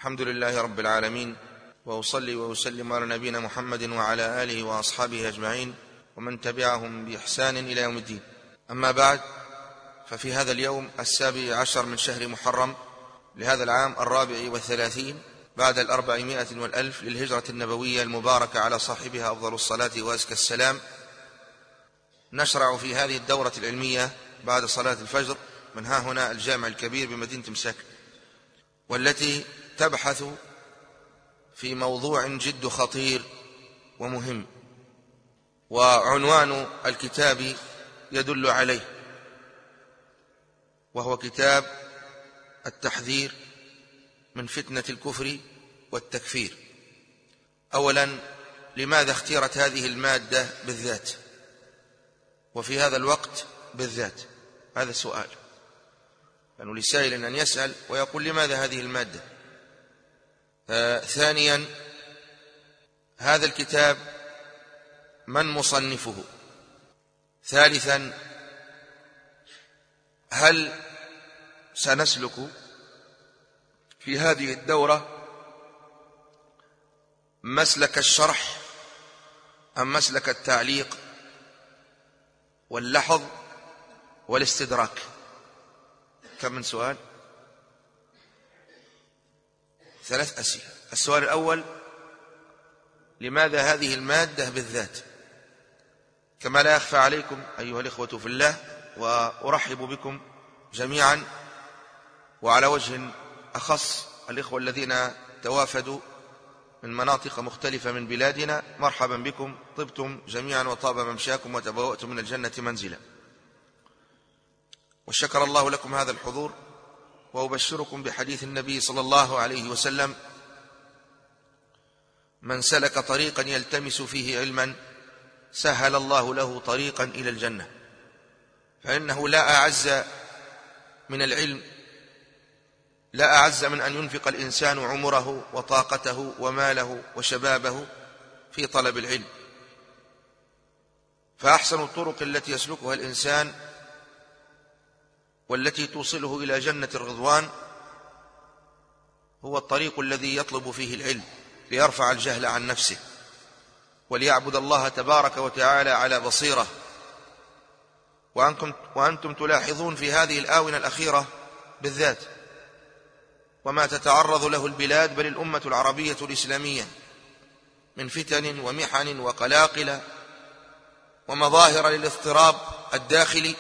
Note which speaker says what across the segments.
Speaker 1: الحمد لله رب العالمين، وأصلي وأسلم على نبينا محمد وعلى آله وأصحابه أجمعين ومن تبعهم بإحسان إلى يوم الدين. أما بعد، ففي هذا اليوم 17 من شهر محرم لهذا العام 34 بعد 400 للهجرة النبوية المباركة على صاحبها أفضل الصلاة وأزكى السلام، نشرع في هذه الدورة العلمية بعد صلاة الفجر من ها هنا الجامع الكبير بمدينة مساكن، والتي تبحث في موضوع جد خطير ومهم، وعنوان الكتاب يدل عليه، وهو كتاب التحذير من فتنة الكفر والتكفير. أولا، لماذا اختيرت هذه المادة بالذات وفي هذا الوقت بالذات؟ هذا سؤال، لأنه لسائل أن يسأل ويقول لماذا هذه المادة. ثانيا، هذا الكتاب من مصنفه؟ ثالثا، هل سنسلك في هذه الدورة مسلك الشرح أم مسلك التعليق واللحظ والاستدراك؟ كم من سؤال؟ 3 أسئلة. السؤال الأول، لماذا هذه المادة بالذات؟ كما لا يخفى عليكم أيها الإخوة في الله، وأرحب بكم جميعا، وعلى وجه أخص الإخوة الذين توافدوا من مناطق مختلفة من بلادنا، مرحبا بكم، طبتم جميعا وطاب ممشاكم وتبوأتم من الجنة منزلا. وشكر الله لكم هذا الحضور، وأبشركم بحديث النبي صلى الله عليه وسلم: من سلك طريقا يلتمس فيه علما سهل الله له طريقا إلى الجنة. فإنه لا أعز من العلم، لا أعز من أن ينفق الإنسان عمره وطاقته وماله وشبابه في طلب العلم. فأحسن الطرق التي يسلكها الإنسان والتي توصله إلى جنة الرضوان هو الطريق الذي يطلب فيه العلم، ليرفع الجهل عن نفسه وليعبد الله تبارك وتعالى على بصيرة. وأنتم تلاحظون في هذه الآونة الأخيرة بالذات وما تتعرض له البلاد، بل الأمة العربية الإسلامية، من فتن ومحن وقلاقل ومظاهر للاضطراب الداخلي،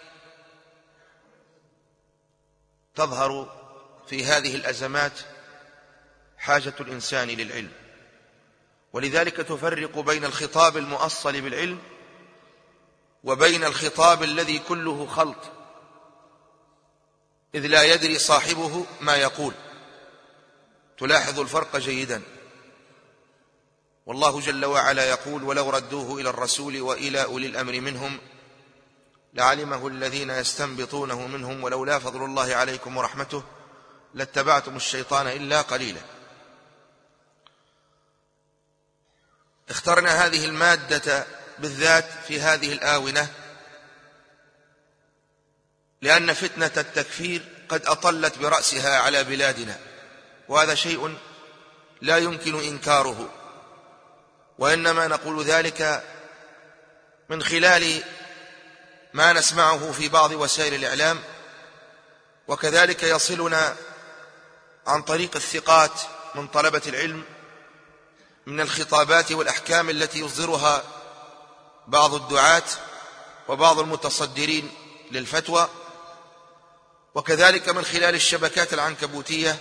Speaker 1: تظهر في هذه الأزمات حاجة الإنسان للعلم. ولذلك تفرق بين الخطاب المؤصل بالعلم وبين الخطاب الذي كله خلط، إذ لا يدري صاحبه ما يقول. تلاحظ الفرق جيدا. والله جل وعلا يقول: ولو ردوه إلى الرسول وإلى أولي الأمر منهم لعلمه الذين يستنبطونه منهم ولولا فضل الله عليكم ورحمته لاتبعتم الشيطان إلا قليلا. اخترنا هذه المادة بالذات في هذه الآونة لأن فتنة التكفير قد أطلت برأسها على بلادنا، وهذا شيء لا يمكن إنكاره، وإنما نقول ذلك من خلال ما نسمعه في بعض وسائل الإعلام، وكذلك يصلنا عن طريق الثقات من طلبة العلم من الخطابات والأحكام التي يصدرها بعض الدعاة وبعض المتصدرين للفتوى، وكذلك من خلال الشبكات العنكبوتية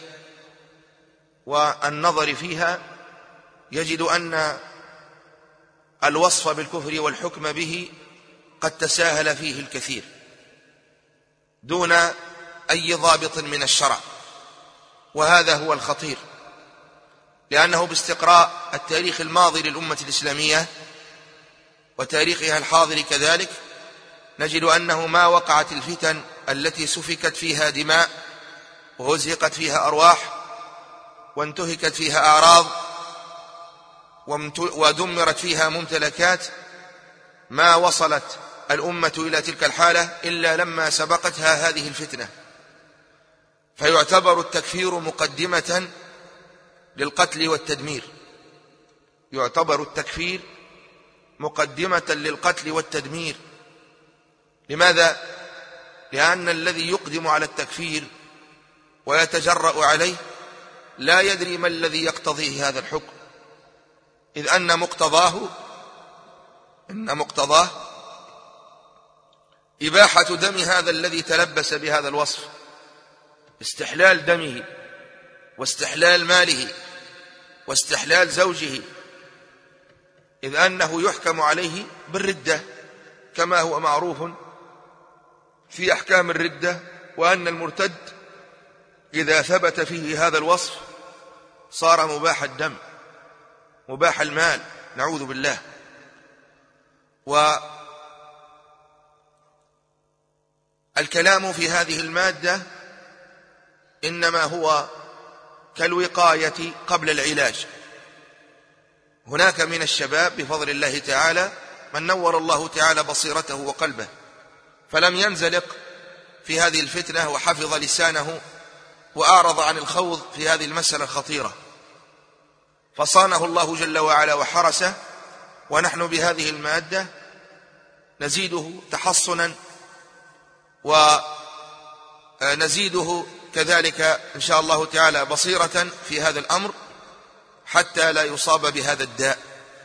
Speaker 1: والنظر فيها، يجد أن الوصف بالكفر والحكم به قد تساهل فيه الكثير دون أي ضابط من الشرع. وهذا هو الخطير، لأنه باستقراء التاريخ الماضي للأمة الإسلامية وتاريخها الحاضر كذلك نجد أنه ما وقعت الفتن التي سفكت فيها دماء وهزقت فيها أرواح وانتهكت فيها أعراض ودمرت فيها ممتلكات، ما وصلت الأمة إلى تلك الحالة إلا لما سبقتها هذه الفتنة. فيعتبر التكفير مقدمة للقتل والتدمير، يعتبر التكفير مقدمة للقتل والتدمير. لماذا؟ لأن الذي يقدم على التكفير ويتجرأ عليه لا يدري ما الذي يقتضيه هذا الحكم، إذ أن مقتضاه إباحة دم هذا الذي تلبس بهذا الوصف، استحلال دمه واستحلال ماله واستحلال زوجه، إذ أنه يحكم عليه بالردة كما هو معروف في أحكام الردة، وأن المرتد إذا ثبت فيه هذا الوصف صار مباح الدم مباح المال، نعوذ بالله. والكلام في هذه المادة إنما هو كالوقاية قبل العلاج. هناك من الشباب بفضل الله تعالى من نور الله تعالى بصيرته وقلبه، فلم ينزلق في هذه الفتنة وحفظ لسانه وأعرض عن الخوض في هذه المسألة الخطيرة، فصانه الله جل وعلا وحرسه. ونحن بهذه المادة نزيده تحصنا ونزيده كذلك إن شاء الله تعالى بصيرة في هذا الأمر حتى لا يصاب بهذا الداء.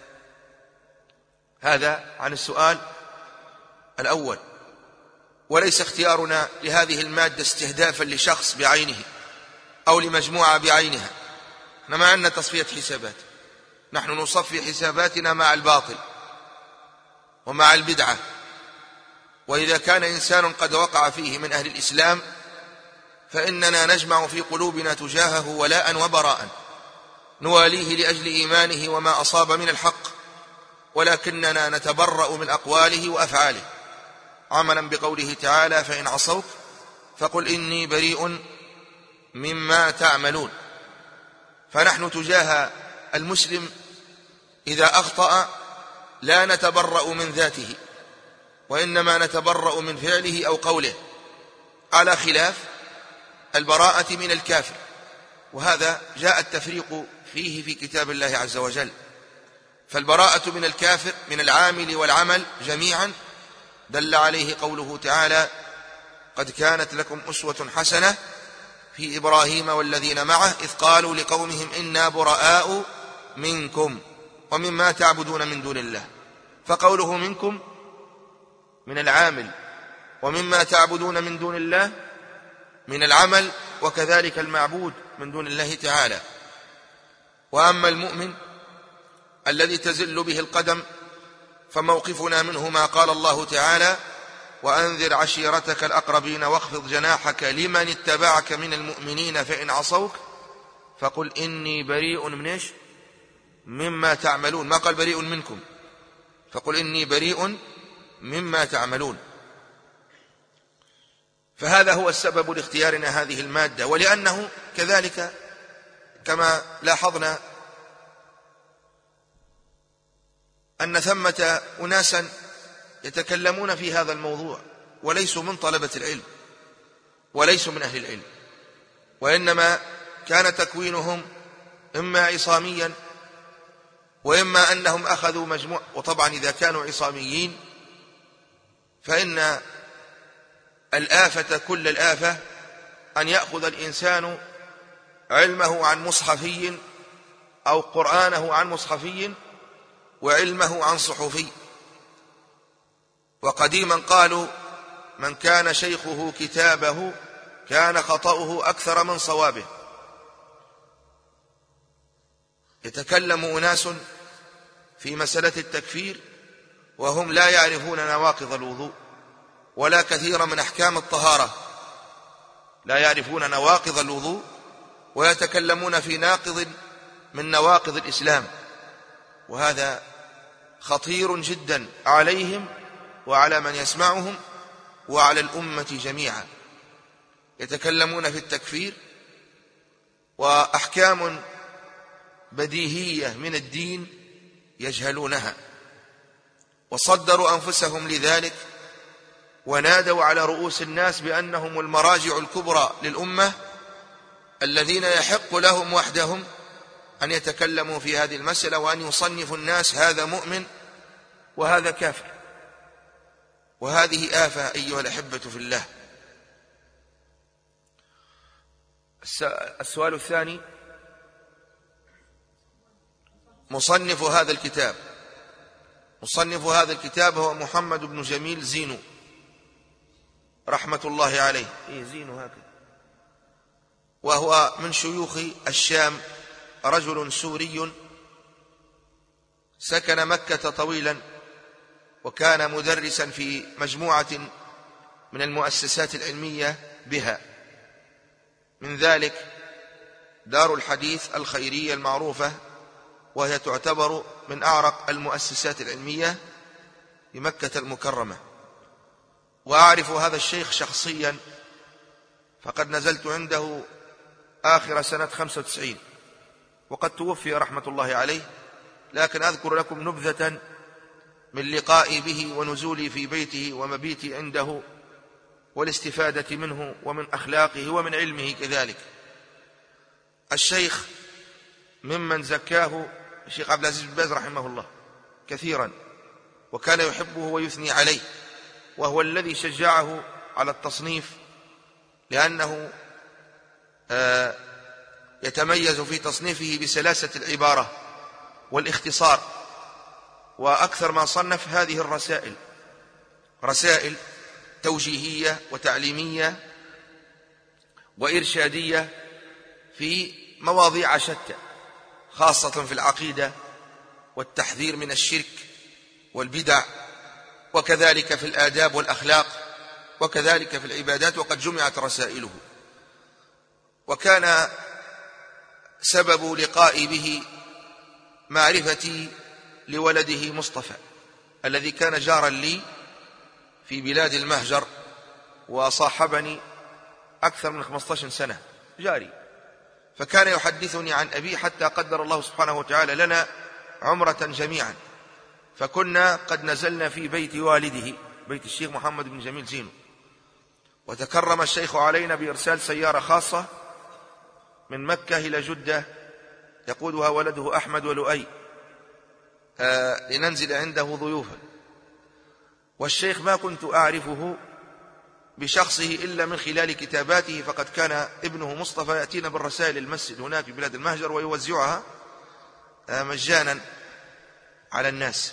Speaker 1: هذا عن السؤال الأول. وليس اختيارنا لهذه المادة استهدافا لشخص بعينه أو لمجموعة بعينها، ما عندنا تصفية حسابات، نحن نصفي حساباتنا مع الباطل ومع البدعة. وإذا كان إنسان قد وقع فيه من أهل الإسلام فإننا نجمع في قلوبنا تجاهه ولاء وبراء، نواليه لأجل إيمانه وما أصاب من الحق، ولكننا نتبرأ من أقواله وأفعاله، عملا بقوله تعالى: فإن عصوك فقل إني بريء مما تعملون. فنحن تجاه المسلم إذا أخطأ لا نتبرأ من ذاته، وإنما نتبرأ من فعله أو قوله، على خلاف البراءة من الكافر، وهذا جاء التفريق فيه في كتاب الله عز وجل. فالبراءة من الكافر من العامل والعمل جميعا دل عليه قوله تعالى: قد كانت لكم أسوة حسنة في إبراهيم والذين معه إذ قالوا لقومهم إنا براء منكم ومما تعبدون من دون الله. فقوله منكم من العامل، ومما تعبدون من دون الله من العمل، وكذلك المعبود من دون الله تعالى. وأما المؤمن الذي تزل به القدم فموقفنا منه ما قال الله تعالى: وأنذر عشيرتك الأقربين واخفض جناحك لمن اتبعك من المؤمنين فإن عصوك فقل إني بريء من إيش؟ مما تعملون. ما قال بريء منكم، فقل إني بريء مما تعملون. فهذا هو السبب لاختيارنا هذه المادة، ولأنه كذلك كما لاحظنا أن ثمة أناسا يتكلمون في هذا الموضوع وليسوا من طلبة العلم وليسوا من أهل العلم، وإنما كان تكوينهم إما عصاميا وإما أنهم أخذوا مجموع. وطبعا إذا كانوا عصاميين فإن الآفة كل الآفة أن يأخذ الإنسان علمه عن مصحفي أو قرآنه عن مصحفي وعلمه عن صحفي. وقديما قالوا: من كان شيخه كتابه كان خطأه أكثر من صوابه. يتكلم أناس في مسألة التكفير وهم لا يعرفون نواقض الوضوء ولا كثير من أحكام الطهارة، لا يعرفون نواقض الوضوء ويتكلمون في ناقض من نواقض الإسلام، وهذا خطير جدا عليهم وعلى من يسمعهم وعلى الأمة جميعا. يتكلمون في التكفير وأحكام بديهية من الدين يجهلونها، وصدروا أنفسهم لذلك ونادوا على رؤوس الناس بأنهم المراجع الكبرى للأمة الذين يحق لهم وحدهم أن يتكلموا في هذه المسألة وأن يصنفوا الناس هذا مؤمن وهذا كافر، وهذه آفة أيها الأحبة في الله. السؤال الثاني: مصنف هذا الكتاب هو محمد بن جميل زينو رحمة الله عليه، زينو هكذا، وهو من شيوخ الشام، رجل سوري سكن مكة طويلا، وكان مدرسا في مجموعة من المؤسسات العلمية بها، من ذلك دار الحديث الخيرية المعروفة، وهي تعتبر من أعرق المؤسسات العلمية في مكة المكرمة. وأعرف هذا الشيخ شخصيا، فقد نزلت عنده آخر سنة 95، وقد توفي رحمة الله عليه، لكن أذكر لكم نبذة من لقائي به ونزولي في بيته ومبيتي عنده والاستفادة منه ومن أخلاقه ومن علمه كذلك. الشيخ ممن زكاه الشيخ عبد العزيز بن باز رحمه الله كثيرا، وكان يحبه ويثني عليه، وهو الذي شجعه على التصنيف، لأنه يتميز في تصنيفه بسلاسة العبارة والاختصار. وأكثر ما صنف هذه الرسائل، رسائل توجيهية وتعليمية وإرشادية في مواضيع شتى، خاصة في العقيدة والتحذير من الشرك والبدع، وكذلك في الآداب والأخلاق، وكذلك في العبادات، وقد جمعت رسائله. وكان سبب لقائي به معرفتي لولده مصطفى، الذي كان جارا لي في بلاد المهجر، وصاحبني أكثر من 15 سنة جاري، فكان يحدثني عن أبي حتى قدر الله سبحانه وتعالى لنا عمرة جميعا، فكنا قد نزلنا في بيت والده، بيت الشيخ محمد بن جميل زينو، وتكرم الشيخ علينا بإرسال سيارة خاصة من مكة إلى جدة يقودها ولده أحمد ولؤي لننزل عنده ضيوفا. والشيخ ما كنت أعرفه بشخصه إلا من خلال كتاباته، فقد كان ابنه مصطفى يأتينا بالرسائل المسجد هناك في بلاد المهجر ويوزعها مجانا على الناس،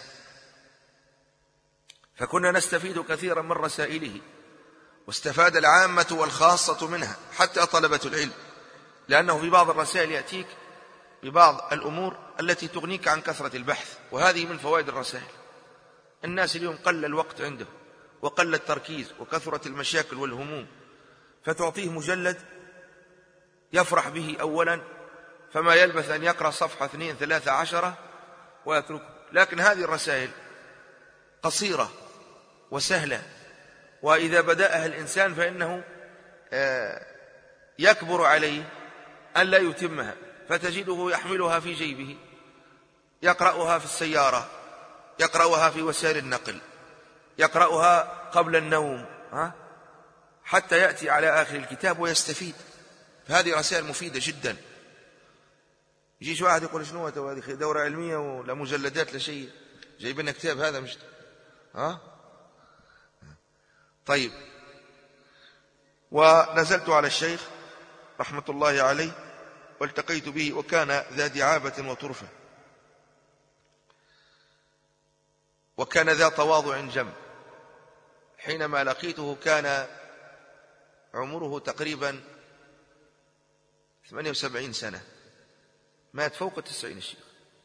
Speaker 1: فكنا نستفيد كثيرا من رسائله، واستفاد العامة والخاصة منها حتى طلبة العلم، لأنه في بعض الرسائل يأتيك ببعض الأمور التي تغنيك عن كثرة البحث، وهذه من فوائد الرسائل. الناس اليوم قل الوقت عنده وقل التركيز وكثرة المشاكل والهموم، فتعطيه مجلد يفرح به أولا، فما يلبث أن يقرأ صفحة 2 3 10 ويتركه. لكن هذه الرسائل قصيرة وسهلة، وإذا بدأها الإنسان فإنه يكبر عليه أن لا يتمها، فتجده يحملها في جيبه، يقرأها في السيارة، يقرأها في وسائل النقل، يقرأها قبل النوم، حتى يأتي على آخر الكتاب ويستفيد. فهذه رسائل مفيدة جدا. يجيش واحد يقول شنو هذه دورة علمية ولا مجلدات لا شيء، جايبين كتاب هذا مش طيب. ونزلت على الشيخ رحمة الله عليه والتقيت به، وكان ذا دعابة وطرفة، وكان ذا تواضع جم. حينما لقيته كان عمره تقريبا 78 سنة، مات فوق 90 الشيخ.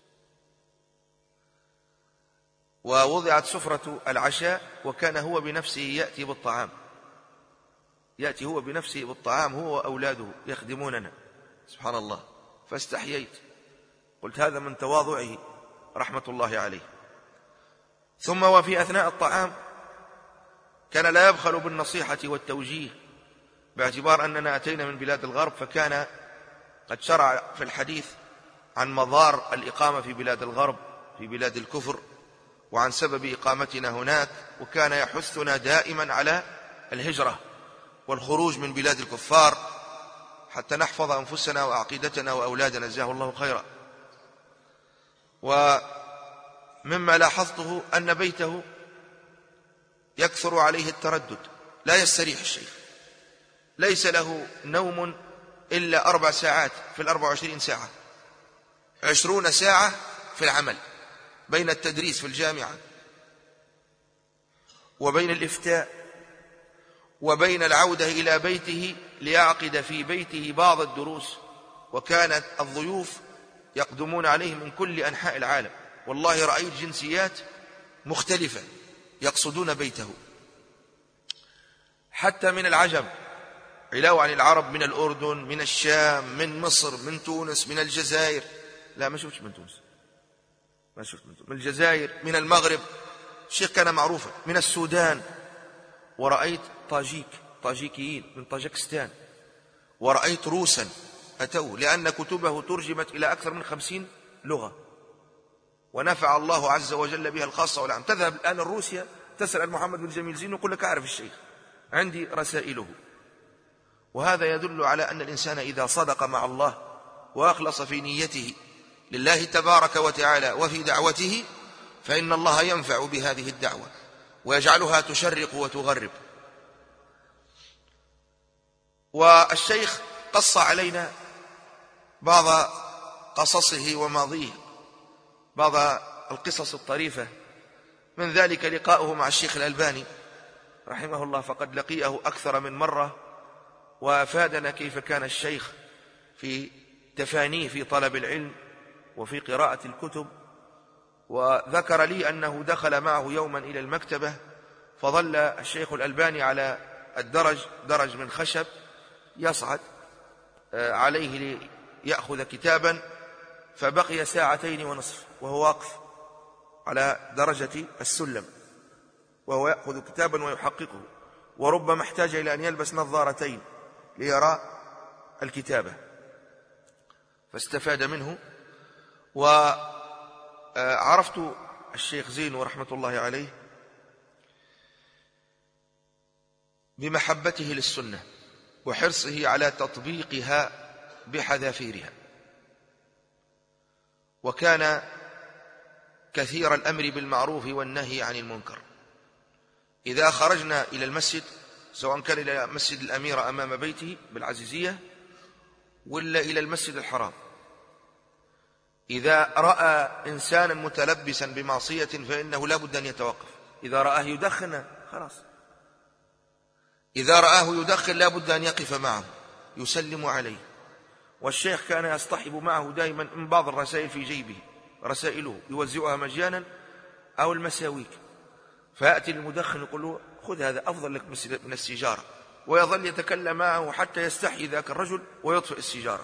Speaker 1: ووضعت سفرة العشاء، وكان هو بنفسه يأتي بالطعام، يأتي هو بنفسه بالطعام، هو وأولاده يخدموننا، سبحان الله. فاستحييت، قلت هذا من تواضعه رحمة الله عليه. ثم وفي أثناء الطعام كان لا يبخل بالنصيحة والتوجيه، باعتبار أننا أتينا من بلاد الغرب، فكان قد شرع في الحديث عن مضار الإقامة في بلاد الغرب، في بلاد الكفر، وعن سبب إقامتنا هناك، وكان يحثنا دائما على الهجرة والخروج من بلاد الكفار حتى نحفظ أنفسنا وعقيدتنا وأولادنا، جزاه الله خيرا. ومما لاحظته أن بيته يكثر عليه التردد، لا يستريح الشيخ، ليس له نوم إلا 4 ساعات في 24 ساعة، 20 ساعة في العمل بين التدريس في الجامعة وبين الإفتاء وبين العودة إلى بيته ليعقد في بيته بعض الدروس، وكانت الضيوف يقدمون عليه من كل أنحاء العالم، والله رأيت جنسيات مختلفة يقصدون بيته، حتى من العجم، علاوة عن العرب، من الأردن، من الشام، من مصر، من تونس، من الجزائر، لا ما شفتش من تونس، ما شفت من تونس، من الجزائر، من المغرب، الشيخ كان معروفا، من السودان، ورأيت طاجيكيين من طاجكستان، ورأيت روسا أتوا لأن كتبه ترجمت إلى أكثر من 50 لغة، ونفع الله عز وجل بها الخاصة والعام. تذهب الآن روسيا تسأل محمد بن جميل زين ويقول لك أعرف الشيخ، عندي رسائله. وهذا يدل على أن الإنسان إذا صدق مع الله وأخلص في نيته لله تبارك وتعالى وفي دعوته، فإن الله ينفع بهذه الدعوة ويجعلها تشرق وتغرب. والشيخ قص علينا بعض قصصه وماضيه، بعض القصص الطريفة، من ذلك لقاؤه مع الشيخ الألباني رحمه الله، فقد لقيه أكثر من مرة وأفادنا كيف كان الشيخ في تفانيه في طلب العلم وفي قراءة الكتب. وذكر لي أنه دخل معه يوما إلى المكتبة، فظل الشيخ الألباني على درج من خشب يصعد عليه ليأخذ كتابا، فبقي 2.5 ساعة وهو واقف على درجة السلم وهو يأخذ كتابا ويحققه، وربما احتاج إلى أن يلبس نظارتين ليرى الكتابة، فاستفاد منه. وعرفت الشيخ زين رحمة الله عليه بمحبته للسنة وحرصه على تطبيقها بحذافيرها، وكان كثير الأمر بالمعروف والنهي عن المنكر. إذا خرجنا إلى المسجد، سواء كان إلى مسجد الأميرة أمام بيته بالعزيزية ولا إلى المسجد الحرام، إذا رأى إنسانا متلبسا بمعصية فإنه لا بد أن يتوقف. إذا رآه يدخن خلاص، إذا رآه يدخن لا بد أن يقف معه يسلم عليه. والشيخ كان يصطحب معه دائما من بعض الرسائل في جيبه، رسائله يوزعها مجانا أو المساويك، فيأتي المدخن يقول له خذ هذا أفضل لك من السيجارة، ويظل يتكلم معه حتى يستحي ذاك الرجل ويطفئ السيجارة.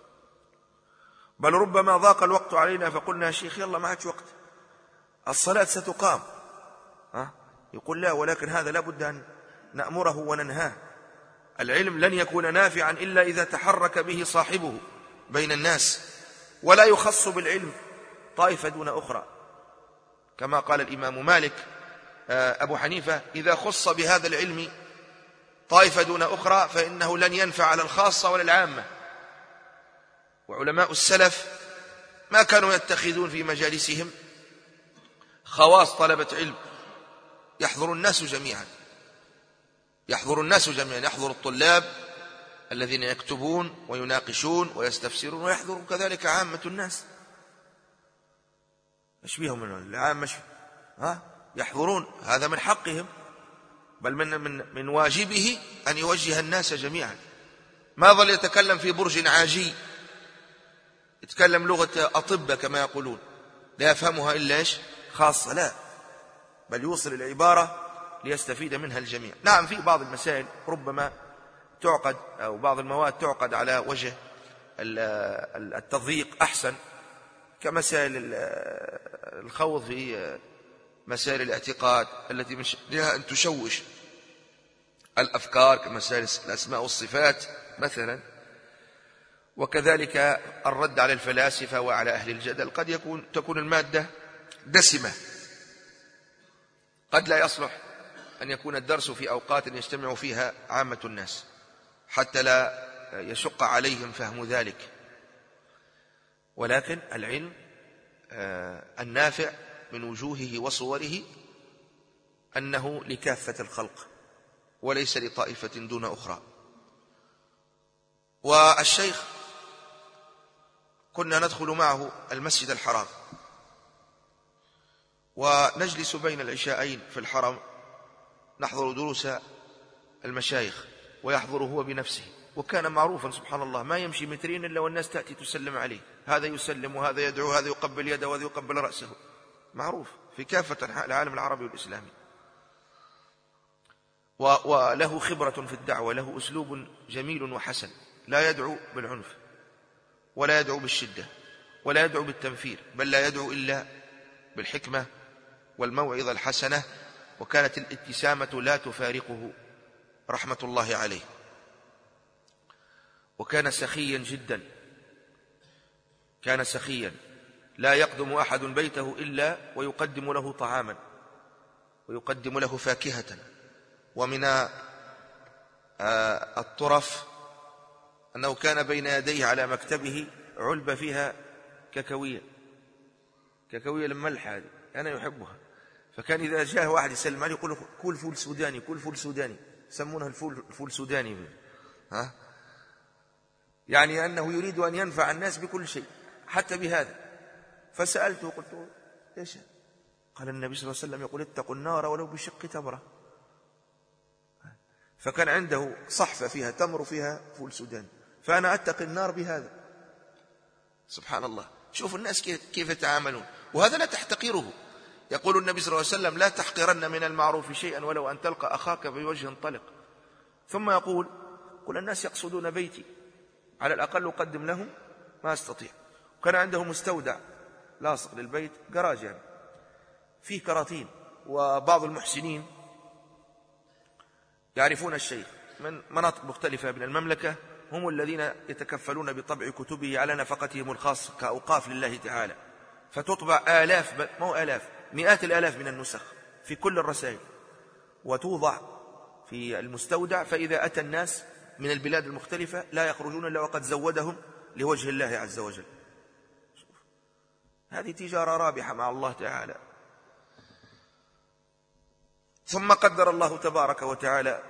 Speaker 1: بل ربما ضاق الوقت علينا فقلنا يا شيخ يلا ما عادش وقت، الصلاة ستقام، يقول لا، ولكن هذا لا بد أن نأمره وننهاه. العلم لن يكون نافعا إلا إذا تحرك به صاحبه بين الناس، ولا يخص بالعلم طائفة دون أخرى، كما قال الإمام مالك أبو حنيفة إذا خص بهذا العلم طائفة دون أخرى فإنه لن ينفع على الخاصة ولا العامة. وعلماء السلف ما كانوا يتخذون في مجالسهم خواص طلبة علم، يحضر الناس جميعا، يحضر الطلاب الذين يكتبون ويناقشون ويستفسرون، ويحضر كذلك عامة الناس، ايش بيهم العامة يحضرون، هذا من حقهم، بل من واجبه أن يوجه الناس جميعا. ما ظل يتكلم في برج عاجي، يتكلم لغة أطباء كما يقولون لا يفهمها إلا إيش خاصة، لا، بل يوصل العبارة ليستفيد منها الجميع. نعم في بعض المسائل ربما تعقد أو بعض المواد تعقد على وجه التضييق أحسن، كمسائل الخوض في مسائل الاعتقاد التي من شأنها أن تشوش الأفكار، كمسائل الأسماء والصفات مثلا، وكذلك الرد على الفلاسفة وعلى أهل الجدل. قد تكون المادة دسمة، قد لا يصلح أن يكون الدرس في أوقات يجتمع فيها عامة الناس حتى لا يشق عليهم فهم ذلك. ولكن العلم النافع من وجوهه وصوره أنه لكافة الخلق وليس لطائفة دون أخرى. والشيخ كنا ندخل معه المسجد الحرام ونجلس بين العشاءين في الحرم نحضر دروس المشايخ ويحضر هو بنفسه، وكان معروفا سبحان الله ما يمشي مترين إلا والناس تأتي تسلم عليه، هذا يسلم وهذا يدعو، هذا يقبل يده وهذا يقبل رأسه، معروف في كافة العالم العربي والإسلامي. وله خبرة في الدعوة، له أسلوب جميل وحسن، لا يدعو بالعنف ولا يدعو بالشدة ولا يدعو بالتنفير، بل لا يدعو إلا بالحكمة والموعظة الحسنة، وكانت الابتسامة لا تفارقه رحمة الله عليه. وكان سخيا جدا، كان سخيا لا يقدم أحد بيته إلا ويقدم له طعاما ويقدم له فاكهة. ومن الطرف أنه كان بين يديه على مكتبه علبة فيها كاكاوية الملح، هذه أنا يحبها، فكان إذا جاء واحد يسلم عليه يقول له كل فول سوداني، كل فول سوداني، يسمونه الفول سوداني، يعني أنه يريد أن ينفع الناس بكل شيء حتى بهذا. فسألته قلت ليش؟ قال النبي صلى الله عليه وسلم يقول اتقوا النار ولو بشق تمرة. فكان عنده صحفة فيها تمر وفيها فول سوداني، فأنا أتقي النار بهذا. سبحان الله، شوفوا الناس كيف يتعاملون، وهذا لا تحتقره. يقول النبي صلى الله عليه وسلم لا تحقرن من المعروف شيئا ولو أن تلقى أخاك بوجه طلق. ثم يقول كل الناس يقصدون بيتي، على الأقل أقدم لهم ما أستطيع. وكان عنده مستودع لاصق للبيت، جراج يعني فيه كراتين، وبعض المحسنين يعرفون الشيخ من مناطق مختلفة من المملكة هم الذين يتكفلون بطبع كتبه على نفقتهم الخاصة كأوقاف لله تعالى، فتطبع آلاف، مو آلاف، مئات الآلاف من النسخ في كل الرسائل، وتوضع في المستودع، فإذا أتى الناس من البلاد المختلفة لا يخرجون إلا وقد زودهم لوجه الله عز وجل. هذه تجارة رابحة مع الله تعالى. ثم قدر الله تبارك وتعالى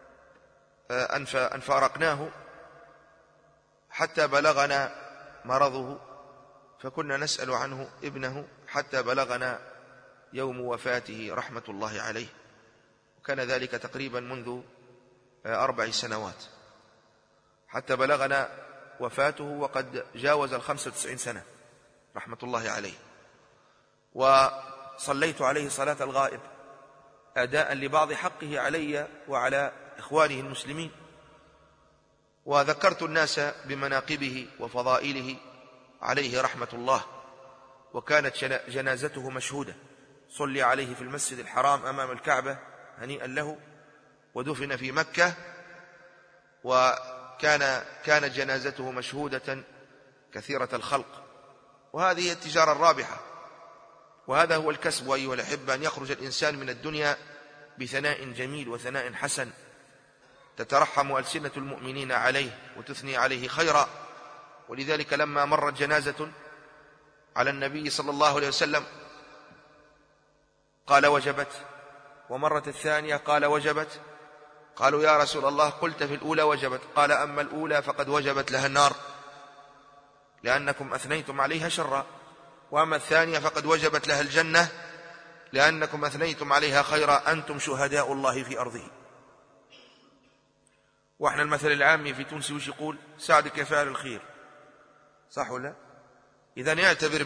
Speaker 1: أن فارقناه حتى بلغنا مرضه، فكنا نسأل عنه ابنه حتى بلغنا يوم وفاته رحمة الله عليه، وكان ذلك تقريبا منذ 4 سنوات، حتى بلغنا وفاته وقد جاوز 95 سنة رحمة الله عليه. وصليت عليه صلاة الغائب أداء لبعض حقه علي وعلى إخوانه المسلمين، وذكرت الناس بمناقبه وفضائله عليه رحمة الله. وكانت جنازته مشهودة، صلي عليه في المسجد الحرام أمام الكعبة هنيئا له، ودفن في مكة، وكانت جنازته مشهودة كثيرة الخلق. وهذه هي التجارة الرابحة، وهذا هو الكسب أيها الأحبة، أن يخرج الإنسان من الدنيا بثناء جميل وثناء حسن تترحم ألسنة المؤمنين عليه وتثني عليه خيرا. ولذلك لما مرت جنازة على النبي صلى الله عليه وسلم قال وجبت، ومرت الثانية قال وجبت، قالوا يا رسول الله قلت في الأولى وجبت، قال أما الأولى فقد وجبت لها النار لأنكم أثنيتم عليها شرا، وأما الثانية فقد وجبت لها الجنة لأنكم أثنيتم عليها خيرا، أنتم شهداء الله في أرضه. وإحنا المثل العامي في تونس وش يقول؟ ساعدك يا فاعل الخير، صح ولا؟ إذن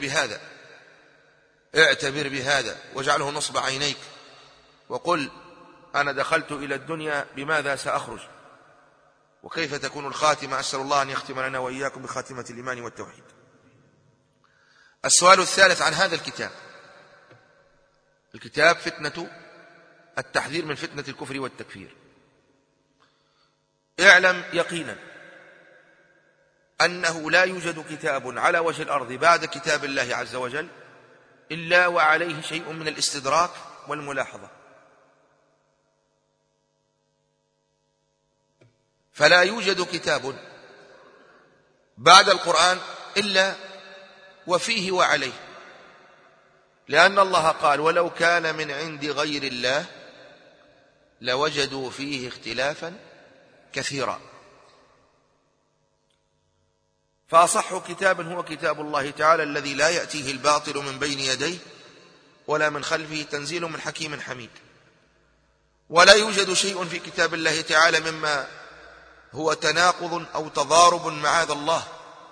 Speaker 1: اعتبر بهذا واجعله نصب عينيك، وقل أنا دخلت إلى الدنيا بماذا سأخرج، وكيف تكون الخاتمة. أسأل الله أن يختم لنا وإياكم بخاتمة الإيمان والتوحيد. السؤال الثالث عن هذا الكتاب فتنة التحذير من فتنة الكفر والتكفير. اعلم يقينا أنه لا يوجد كتاب على وجه الأرض بعد كتاب الله عز وجل إلا وعليه شيء من الاستدراك والملاحظة، فلا يوجد كتاب بعد القرآن إلا وفيه وعليه لأن الله قال ولو كان من عند غير الله لوجدوا فيه اختلافا كثيرا. فأصح كتاب هو كتاب الله تعالى الذي لا يأتيه الباطل من بين يديه ولا من خلفه، تنزيل من حكيم حميد. ولا يوجد شيء في كتاب الله تعالى مما هو تناقض أو تضارب معاذ الله،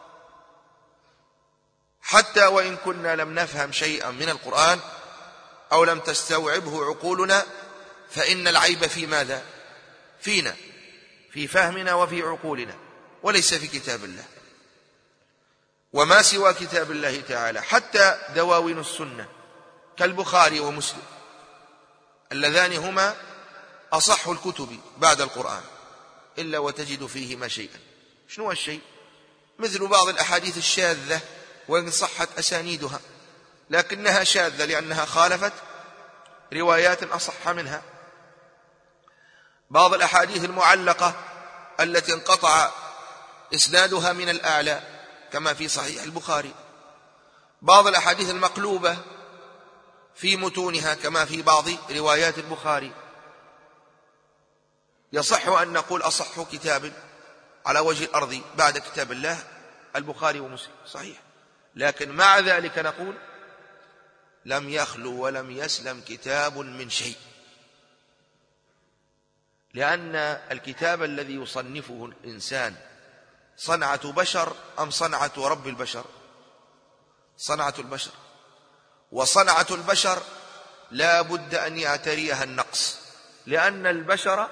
Speaker 1: حتى وإن كنا لم نفهم شيئا من القرآن أو لم تستوعبه عقولنا، فإن العيب في ماذا؟ فينا، في فهمنا وفي عقولنا، وليس في كتاب الله. وما سوى كتاب الله تعالى حتى دواوين السنة كالبخاري ومسلم اللذان هما أصح الكتب بعد القرآن، إلا وتجد فيهما شيئا. شنو الشيء؟ مثل بعض الأحاديث الشاذة وإن صحت أسانيدها لكنها شاذة لأنها خالفت روايات أصح منها. بعض الأحاديث المعلقة التي انقطع إسنادها من الأعلى كما في صحيح البخاري. بعض الأحاديث المقلوبة في متونها كما في بعض روايات البخاري. يصح أن نقول أصح كتاب على وجه الأرض بعد كتاب الله البخاري ومسلم، صحيح، لكن مع ذلك نقول لم يخلو ولم يسلم كتاب من شيء، لأن الكتاب الذي يصنفه الإنسان صنعة بشر أم صنعة رب البشر؟ صنعة البشر، وصنعة البشر لا بد أن يعتريها النقص، لأن البشر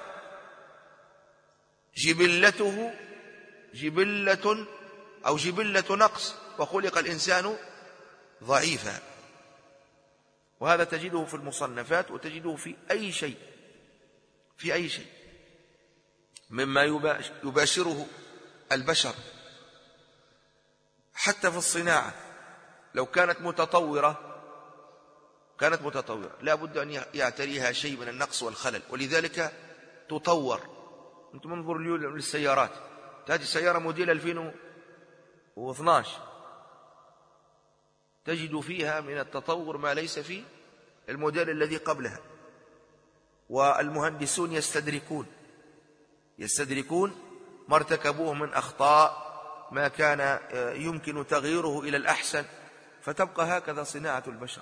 Speaker 1: جبلته جبلة أو جبلة نقص، وخلق الإنسان ضعيفا. وهذا تجده في المصنفات وتجده في أي شيء، في أي شيء مما يباشره البشر. حتى في الصناعة لو كانت متطورة لا بد أن يعتريها شيء من النقص والخلل، ولذلك تطور. أنتم انظروا اليوم للسيارات، تأتي سيارة موديل 2012 تجد فيها من التطور ما ليس في الموديل الذي قبلها، والمهندسون يستدركون ما ارتكبوه من أخطاء، ما كان يمكن تغييره إلى الأحسن، فتبقى هكذا صناعة البشر.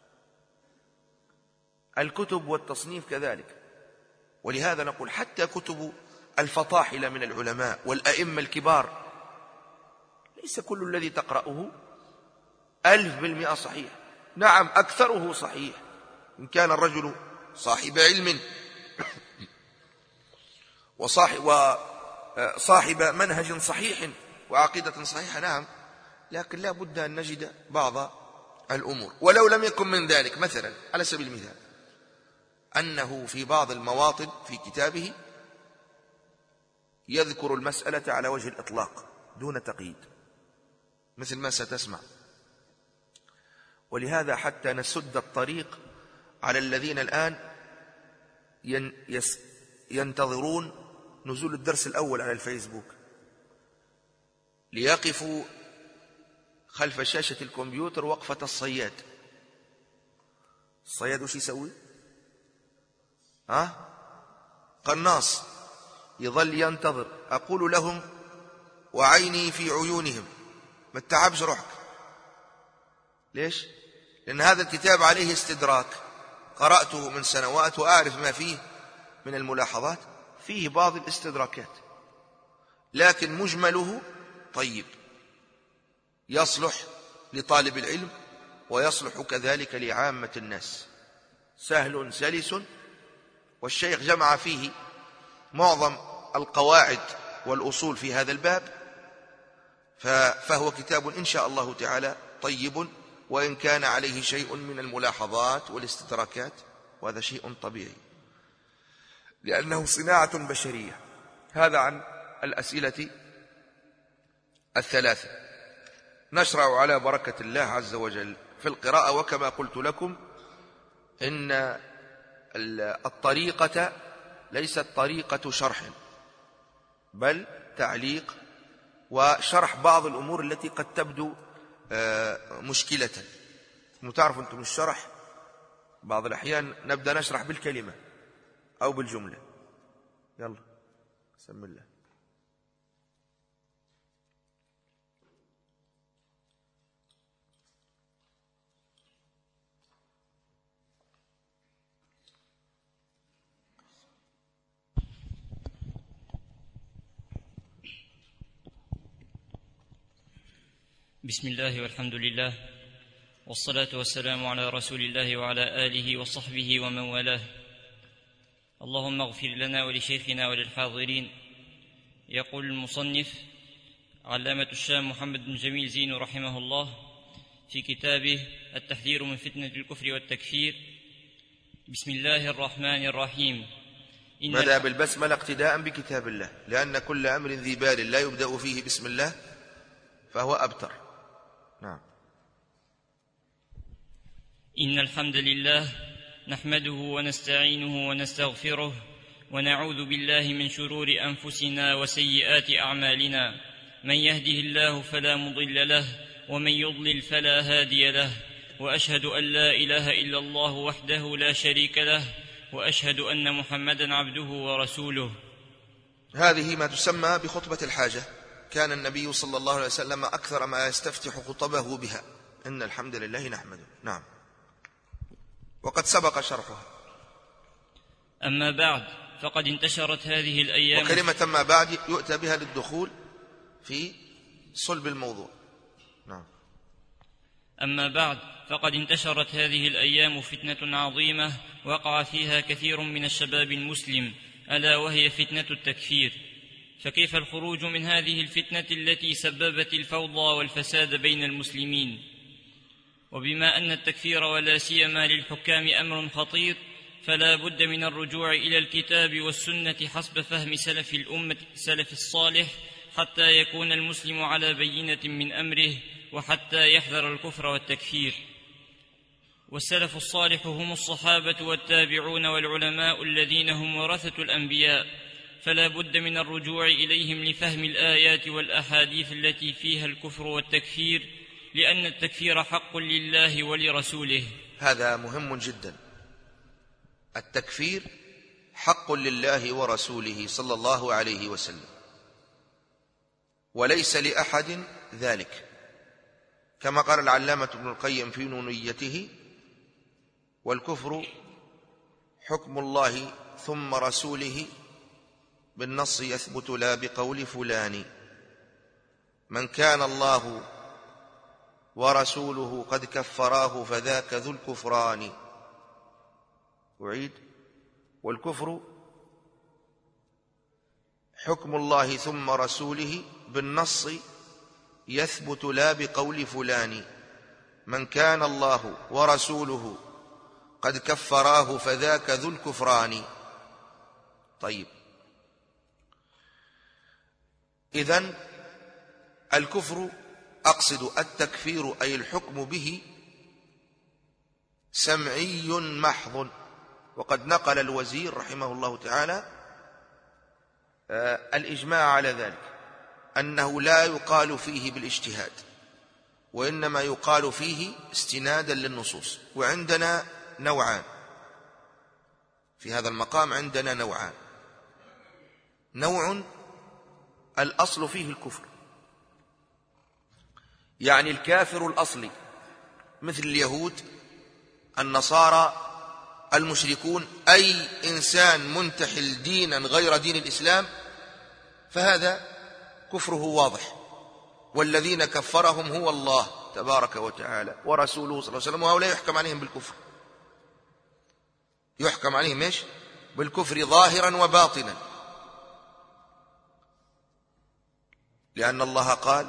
Speaker 1: الكتب والتصنيف كذلك. ولهذا نقول حتى كتب الفطاحلة من العلماء والأئمة الكبار ليس كل الذي تقرأه 100% صحيح. نعم أكثره صحيح إن كان الرجل صاحب علم وصاحب منهج صحيح وعقيدة صحيحة، نعم، لكن لا بد أن نجد بعض الأمور. ولو لم يكن من ذلك، مثلا على سبيل المثال أنه في بعض المواطن في كتابه يذكر المسألة على وجه الإطلاق دون تقييد، مثل ما ستسمع. ولهذا حتى نسد الطريق على الذين الآن ينتظرون نزول الدرس الأول على الفيسبوك ليقفوا خلف شاشة الكمبيوتر وقفة الصياد. الصياد وش يسوي؟ قناص، يظل ينتظر. أقول لهم وعيني في عيونهم، ما تتعبش روحك. ليش؟ لأن هذا الكتاب عليه استدراك، قرأته من سنوات وأعرف ما فيه من الملاحظات، فيه بعض الاستدراكات، لكن مجمله طيب، يصلح لطالب العلم ويصلح كذلك لعامة الناس، سهل سلس. والشيخ جمع فيه معظم القواعد والأصول في هذا الباب، فهو كتاب إن شاء الله تعالى طيب، وإن كان عليه شيء من الملاحظات والاستدراكات، وهذا شيء طبيعي لأنه صناعة بشرية. هذا عن الأسئلة الثلاثة. نشرع على بركة الله عز وجل في القراءة. وكما قلت لكم إن الطريقة ليست طريقة شرح، بل تعليق وشرح بعض الأمور التي قد تبدو مشكلة. تعرفوا أنتم الشرح بعض الأحيان نبدأ نشرح بالكلمة أو بالجملة. يلا بسم الله.
Speaker 2: بسم الله والحمد لله والصلاة والسلام على رسول الله وعلى آله وصحبه ومن والاه. اللهم اغفر لنا ولشيخنا وللحاضرين. يقول المصنف علامة الشام محمد بن جميل زين رحمه الله في كتابه التحذير من فتنة الكفر والتكفير: بسم الله الرحمن الرحيم.
Speaker 1: بدأ بالبسملة اقتداء بكتاب الله، لأن كل أمر ذي بال لا يبدأ فيه بسم الله فهو أبتر. نعم.
Speaker 2: إن الحمد لله نحمده ونستعينه ونستغفره ونعوذ بالله من شرور أنفسنا وسيئات أعمالنا. من يهده الله فلا مضل له ومن يضلل فلا هادي له، وأشهد أن لا إله إلا الله وحده لا شريك له، وأشهد أن محمدا عبده ورسوله.
Speaker 1: هذه ما تسمى بخطبة الحاجة. كان النبي صلى الله عليه وسلم أكثر ما يستفتح خطبه بها: إن الحمد لله نحمده. نعم. وقد سبق شرحها.
Speaker 2: أما بعد، فقد انتشرت هذه الأيام،
Speaker 1: وكلمة أما بعد يؤتى بها للدخول في صلب الموضوع. نعم.
Speaker 2: أما بعد، فقد انتشرت هذه الأيام فتنة عظيمة وقع فيها كثير من الشباب المسلم، ألا وهي فتنة التكفير. فكيف الخروج من هذه الفتنة التي سببت الفوضى والفساد بين المسلمين؟ وبما أن التكفير ولا سيما للحكام أمر خطير، فلا بد من الرجوع إلى الكتاب والسنة حسب فهم سلف الأمة سلف الصالح، حتى يكون المسلم على بينة من أمره، وحتى يحذر الكفر والتكفير. والسلف الصالح هم الصحابة والتابعون والعلماء الذين هم ورثة الأنبياء، فلا بد من الرجوع إليهم لفهم الآيات والأحاديث التي فيها الكفر والتكفير، لأن التكفير حق لله ولرسوله.
Speaker 1: هذا مهم جدا. التكفير حق لله ورسوله صلى الله عليه وسلم، وليس لأحد ذلك، كما قال العلامة ابن القيم في نونيته: والكفر حكم الله ثم رسوله بالنص يثبت لا بقول فلان، من كان الله ورسوله قد كفراه فذاك ذو الكفران. أعيد: والكفر حكم الله ثم رسوله بالنص يثبت لا بقول فلان، من كان الله ورسوله قد كفراه فذاك ذو الكفران. طيب، إذن الكفر، أقصد التكفير أي الحكم به، سمعي محض. وقد نقل الوزير رحمه الله تعالى الإجماع على ذلك، أنه لا يقال فيه بالاجتهاد، وإنما يقال فيه استنادا للنصوص. وعندنا نوعان في هذا المقام، عندنا نوعان: نوع الأصل فيه الكفر، يعني الكافر الأصلي، مثل اليهود، النصارى، المشركون، أي إنسان منتحل دينا غير دين الإسلام فهذا كفره واضح. والذين كفرهم هو الله تبارك وتعالى ورسوله صلى الله عليه وسلم، وهؤلاء يحكم عليهم بالكفر. يحكم عليهم ايش؟ بالكفر ظاهرا وباطنا، لأن الله قال: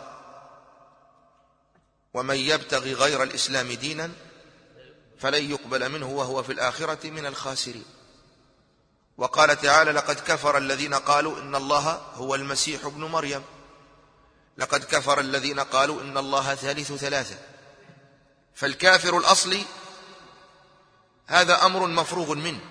Speaker 1: ومن يبتغي غير الإسلام دينا فلن يقبل منه وهو في الآخرة من الخاسرين. وقال تعالى: لقد كفر الذين قالوا إن الله هو المسيح ابن مريم، لقد كفر الذين قالوا إن الله ثالث ثلاثة. فالكافر الأصلي هذا أمر مفروغ منه،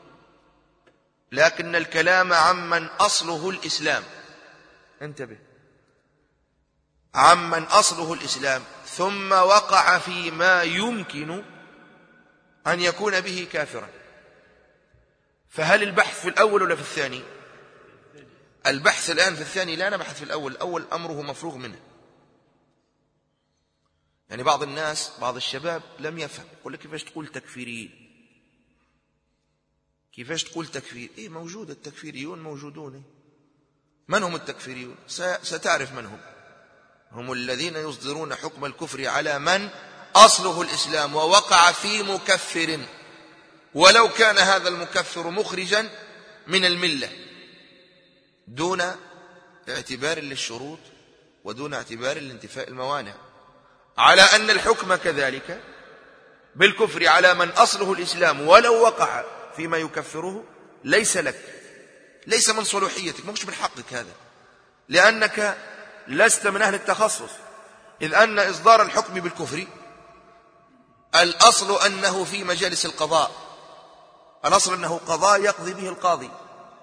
Speaker 1: لكن الكلام عمن أصله الإسلام. انتبه، عمن أصله الإسلام ثم وقع فيما يمكن أن يكون به كافرا، فهل البحث في الأول ولا في الثاني؟ البحث الآن في الثاني، لا نبحث في الأول. الأول أمره مفروغ منه. يعني بعض الناس، بعض الشباب لم يفهم، يقول لك كيفاش تقول تكفيريين؟ كيفاش تقول تكفير؟ إيه موجود، التكفيريون موجودون. من هم التكفيريون؟ ستعرف من هم. هم الذين يصدرون حكم الكفر على من أصله الإسلام ووقع في مكفر، ولو كان هذا المكفر مخرجا من الملة، دون اعتبار للشروط ودون اعتبار لانتفاء الموانع، على أن الحكم كذلك بالكفر على من أصله الإسلام ولو وقع فيما يكفره ليس لك، ليس من صلوحيتك، مش من حقك هذا، لأنك لست من أهل التخصص. إذ أن إصدار الحكم بالكفر الأصل أنه في مجالس القضاء، الأصل أنه قضاء يقضي به القاضي.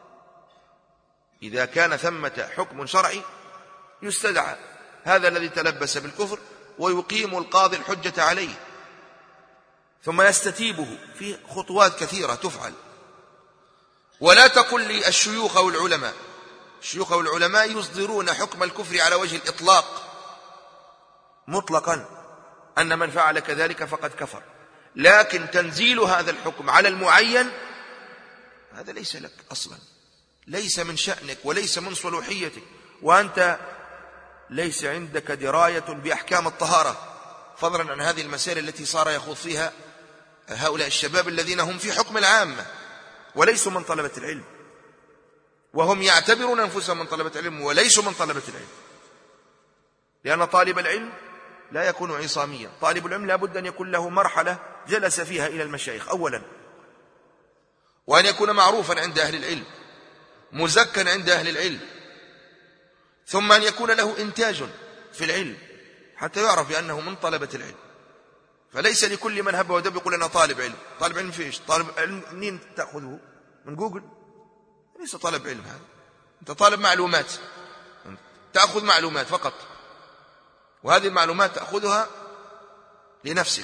Speaker 1: إذا كان ثمة حكم شرعي يستدعى هذا الذي تلبس بالكفر ويقيم القاضي الحجة عليه، ثم يستتيبه في خطوات كثيرة تفعل. ولا تقل لي الشيوخ والعلماء، الشيوخ والعلماء يصدرون حكم الكفر على وجه الإطلاق مطلقا، أن من فعل كذلك فقد كفر، لكن تنزيل هذا الحكم على المعين هذا ليس لك أصلا، ليس من شأنك وليس من صلوحيتك، وأنت ليس عندك دراية بأحكام الطهارة، فضلا عن هذه المسائل التي صار يخوض فيها هؤلاء الشباب الذين هم في حكم العامة وليسوا من طلبة العلم، وهم يعتبرون أنفسهم من طلبة العلم وليسوا من طلبة العلم. لأن طالب العلم لا يكون عصاميا، طالب العلم لا بد أن يكون له مرحلة جلس فيها إلى المشايخ أولا، وأن يكون معروفا عند أهل العلم، مزكا عند أهل العلم، ثم أن يكون له إنتاج في العلم حتى يعرف بأنه من طلبة العلم. فليس لكل من هب ودب يقول أنا طالب علم. طالب علم فيش؟ طالب علم منين تأخذه؟ من جوجل؟ ليس طالب علم هذا، أنت طالب معلومات، تأخذ معلومات فقط، وهذه المعلومات تأخذها لنفسك،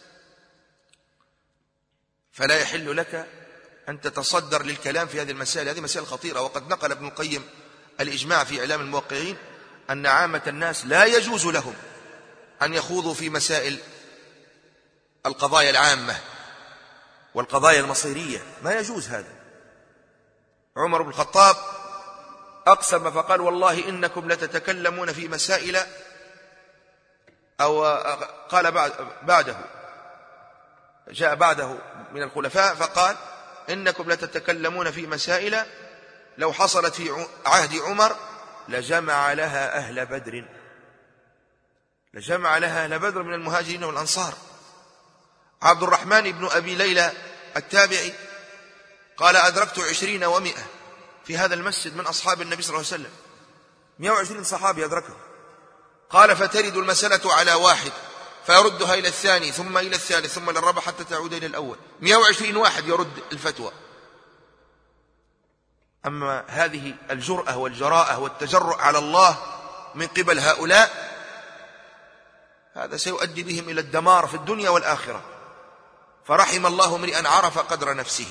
Speaker 1: فلا يحل لك أن تتصدر للكلام في هذه المسائل. هذه مسائل خطيرة، وقد نقل ابن القيم الإجماع في إعلام الموقعين أن عامة الناس لا يجوز لهم أن يخوضوا في مسائل القضايا العامة والقضايا المصيرية، ما يجوز هذا. عمر بن الخطاب أقسم فقال والله إنكم لتتكلمون في مسائل، أو قال بعده، جاء بعده من الخلفاء فقال إنكم لتتكلمون في مسائل لو حصلت في عهد عمر لجمع لها أهل بدر، لجمع لها أهل بدر من المهاجرين والأنصار. عبد الرحمن بن أبي ليلى التابعي قال أدركت 20 و100 في هذا المسجد من أصحاب النبي صلى الله عليه وسلم، 120 صحابي أدركه. قال فترد المسألة على واحد فيردها إلى الثاني ثم إلى الثالث ثم إلى الرابع حتى تعود إلى الأول، 120 واحد يرد الفتوى. أما هذه الجرأة والجراءة والتجرؤ على الله من قبل هؤلاء، هذا سيؤدي بهم إلى الدمار في الدنيا والآخرة. فرحم الله امرئا عرف قدر نفسه.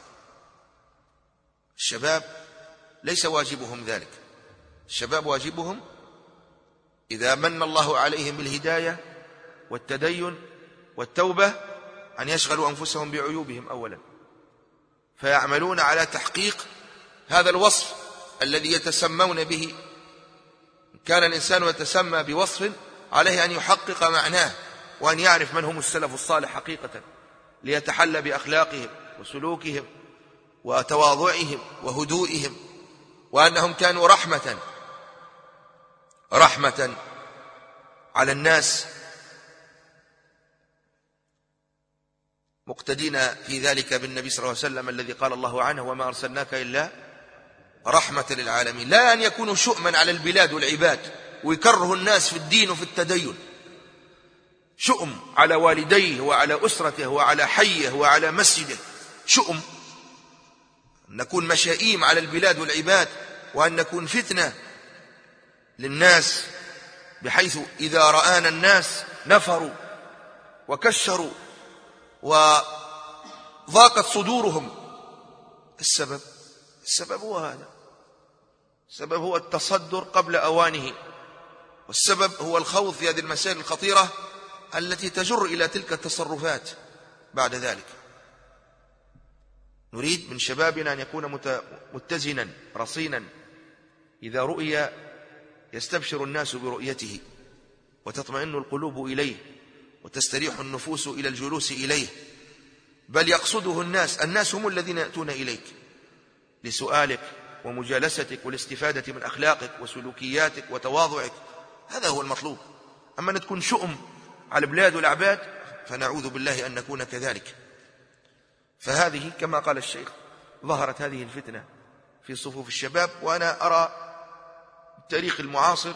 Speaker 1: الشباب ليس واجبهم ذلك، الشباب واجبهم إذا من الله عليهم بالهداية والتدين والتوبة أن يشغلوا أنفسهم بعيوبهم أولا، فيعملون على تحقيق هذا الوصف الذي يتسمون به. كان الإنسان يتسمى بوصف عليه أن يحقق معناه، وأن يعرف من هم السلف الصالح حقيقة، ليتحلى بأخلاقهم وسلوكهم وتواضعهم وهدوئهم، وأنهم كانوا رحمة على الناس، مقتدين في ذلك بالنبي صلى الله عليه وسلم الذي قال الله عنه وما أرسلناك إلا رحمة للعالمين. لا أن يكونوا شؤما على البلاد والعباد ويكرهوا الناس في الدين وفي التدين، شؤم على والديه وعلى أسرته وعلى حيه وعلى مسجده، شؤم. نكون مشائيم على البلاد والعباد، وأن نكون فتنة للناس، بحيث إذا رآنا الناس نفروا وكشروا وضاقت صدورهم. السبب هو هذا. السبب هو التصدر قبل أوانه، والسبب هو الخوض في هذه المسائل الخطيرة التي تجر إلى تلك التصرفات بعد ذلك. نريد من شبابنا أن يكون متزنا رصينا، إذا رؤي يستبشر الناس برؤيته وتطمئن القلوب إليه وتستريح النفوس إلى الجلوس إليه، بل يقصده الناس هم الذين يأتون إليك لسؤالك ومجالستك والاستفادة من أخلاقك وسلوكياتك وتواضعك. هذا هو المطلوب. أما أن تكون شؤم على البلاد والأعباد فنعوذ بالله أن نكون كذلك. فهذه كما قال الشيخ ظهرت هذه الفتنة في صفوف الشباب، وأنا أرى التاريخ المعاصر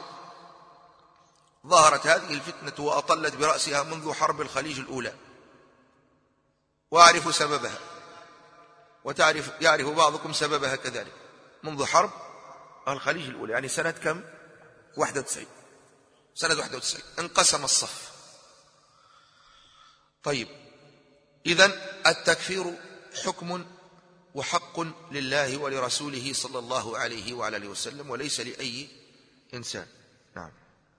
Speaker 1: ظهرت هذه الفتنة وأطلت برأسها منذ حرب الخليج الأولى، وأعرف سببها يعرف بعضكم سببها كذلك. منذ حرب الخليج الأولى، يعني سنة كم؟ 91. سنة 91 انقسم الصف. طيب، إذن التكفير حكم وحق لله ولرسوله صلى الله عليه وعلى آله وسلم، وليس لأي إنسان. نعم.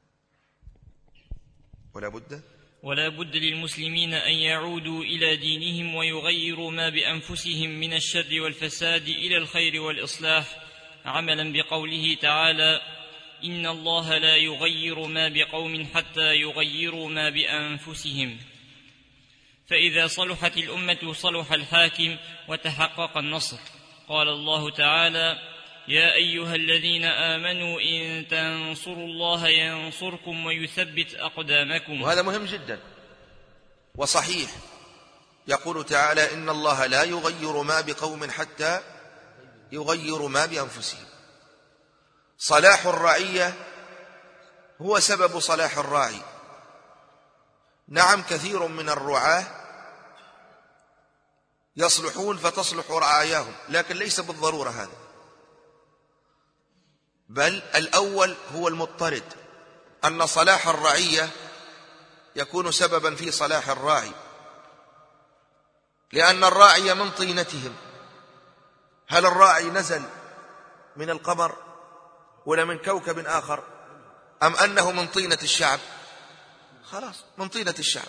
Speaker 1: ولا بد
Speaker 2: للمسلمين أن يعودوا إلى دينهم ويغيروا ما بأنفسهم من الشر والفساد إلى الخير والإصلاح، عملا بقوله تعالى: إن الله لا يغير ما بقوم حتى يغيروا ما بأنفسهم. فإذا صلحت الأمة صلح الحاكم وتحقق النصر. قال الله تعالى: يا أيها الذين آمنوا إن تنصروا الله ينصركم ويثبت أقدامكم.
Speaker 1: وهذا مهم جدا وصحيح. يقول تعالى: إن الله لا يغير ما بقوم حتى يغيروا ما بأنفسهم. صلاح الرعية هو سبب صلاح الراعي. نعم، كثير من الرعاة يصلحون فتصلح رعاياهم، لكن ليس بالضرورة هذا، بل الأول هو المضطرد، أن صلاح الرعية يكون سببا في صلاح الراعي، لأن الراعي من طينتهم. هل الراعي نزل من القمر ولا من كوكب آخر، أم أنه من طينة الشعب؟ خلاص، من طينة الشعب.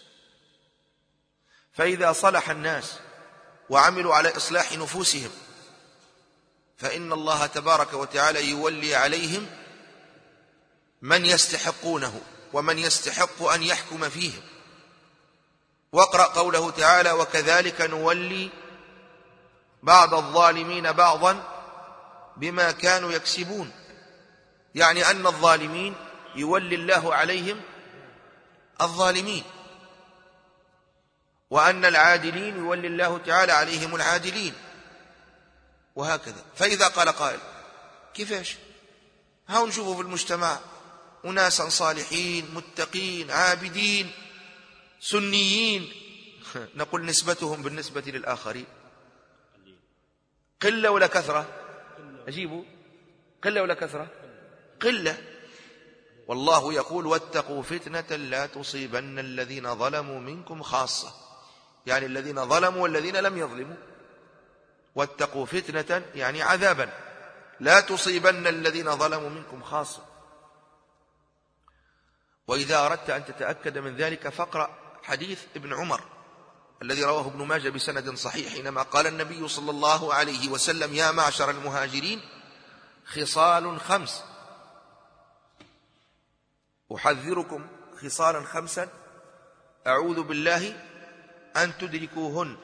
Speaker 1: فإذا صلح الناس وعملوا على إصلاح نفوسهم فإن الله تبارك وتعالى يولي عليهم من يستحقونه ومن يستحق أن يحكم فيهم. واقرأ قوله تعالى: وكذلك نولي بعض الظالمين بعضا بما كانوا يكسبون. يعني أن الظالمين يولي الله عليهم الظالمين، وأن العادلين يولي الله تعالى عليهم العادلين، وهكذا. فإذا قال قائل: كيفاش؟ ها نشوفوا في المجتمع أناسا صالحين متقين عابدين سنيين، نقول نسبتهم بالنسبة للآخرين قلة ولا كثرة؟ أجيبوا، قلة ولا كثرة؟ قلة. والله يقول: واتقوا فتنة لا تصيبن الذين ظلموا منكم خاصة، يعني الذين ظلموا والذين لم يظلموا. واتقوا فتنة يعني عذابا لا تصيبن الذين ظلموا منكم خاصة. وإذا أردت أن تتأكد من ذلك فاقرأ حديث ابن عمر الذي رواه ابن ماجه بسند صحيح، حينما قال النبي صلى الله عليه وسلم: يا معشر المهاجرين خصال 5، أحذركم خصالا 5 أعوذ بالله أن تدركوهن.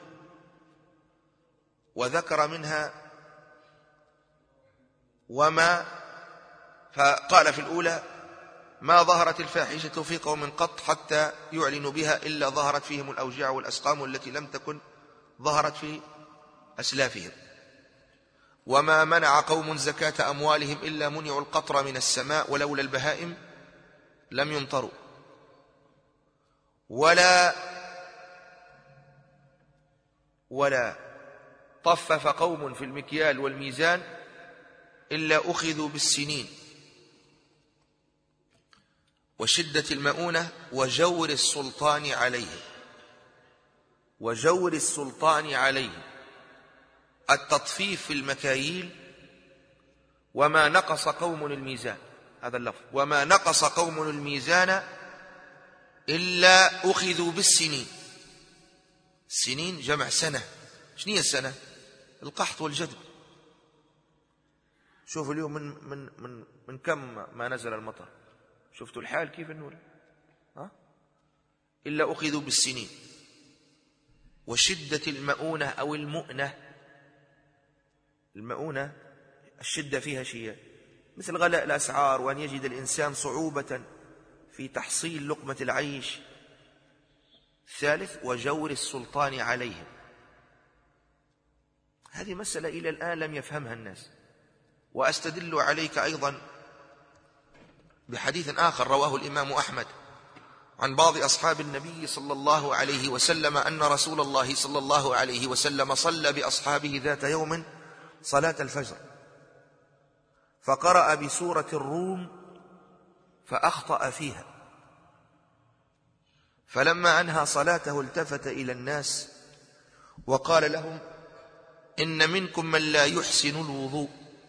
Speaker 1: وذكر منها وما، فقال في الأولى: ما ظهرت الفاحشة في قوم قط حتى يعلنوا بها إلا ظهرت فيهم الأوجاع والأسقام التي لم تكن ظهرت في أسلافهم. وما منع قوم زكاة أموالهم إلا منعوا القطر من السماء ولولا البهائم لم يمطروا. ولا طفف قوم في المكيال والميزان إلا أخذوا بالسنين. وشدة المؤونة وجور السلطان عليه. وجور السلطان عليه التطفيف في المكاييل. وما نقص قوم الميزان، هذا اللفظ، وما نقص قوم الميزان إلا أخذوا بالسنين. السنين جمع سنة. شنو هي السنة؟ القحط والجدب. شوفوا اليوم من كم ما نزل المطر، شفتوا الحال كيف النور، إلا أخذوا بالسنين. وشدة المؤونة أو المؤنة، المؤونة الشدة فيها شيء مثل غلاء الأسعار، وأن يجد الإنسان صعوبة في تحصيل لقمة العيش. الثالث وجور السلطان عليهم. هذه مسألة إلى الآن لم يفهمها الناس. وأستدل عليك أيضا بحديث آخر رواه الإمام أحمد عن بعض أصحاب النبي صلى الله عليه وسلم أن رسول الله صلى الله عليه وسلم صلى بأصحابه ذات يوم صلاة الفجر، فقرأ بسورة الروم فأخطأ فيها، فلما أنهى صلاته التفت إلى الناس وقال لهم: إن منكم من لا يحسن الوضوء،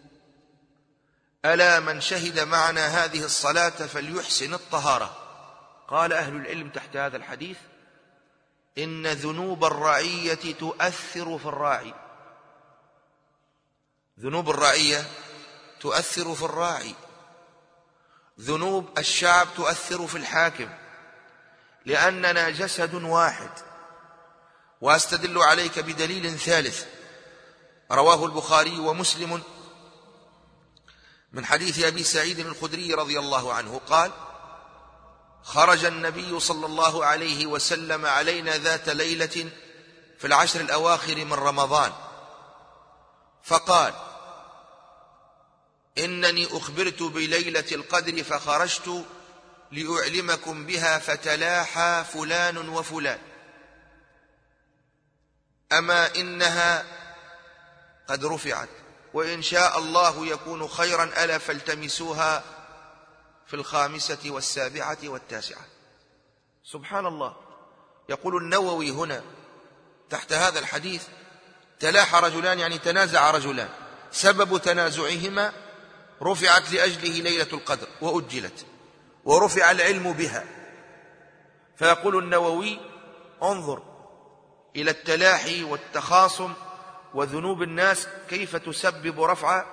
Speaker 1: ألا من شهد معنا هذه الصلاة فليحسن الطهارة. قال أهل العلم تحت هذا الحديث: إن ذنوب الرعية تؤثر في الراعي. ذنوب الرعية تؤثر في الراعي، ذنوب الشعب تؤثر في الحاكم، لأننا جسد واحد. وأستدل عليك بدليل ثالث رواه البخاري ومسلم من حديث أبي سعيد الخدري رضي الله عنه قال: خرج النبي صلى الله عليه وسلم علينا ذات ليلة في العشر الأواخر من رمضان، فقال: إنني أخبرت بليلة القدر فخرجت لأعلمكم بها، فتلاحى فلان وفلان، أما إنها قد رفعت، وإن شاء الله يكون خيرا، ألا فالتمسوها في 5 و7 و9. سبحان الله. يقول النووي هنا تحت هذا الحديث: تلاحى رجلان، يعني تنازع رجلان، سبب تنازعهما رفعت لأجله ليلة القدر وأجلت، ورفع العلم بها. فيقول النووي: انظر إلى التلاحي والتخاصم وذنوب الناس كيف تسبب رفع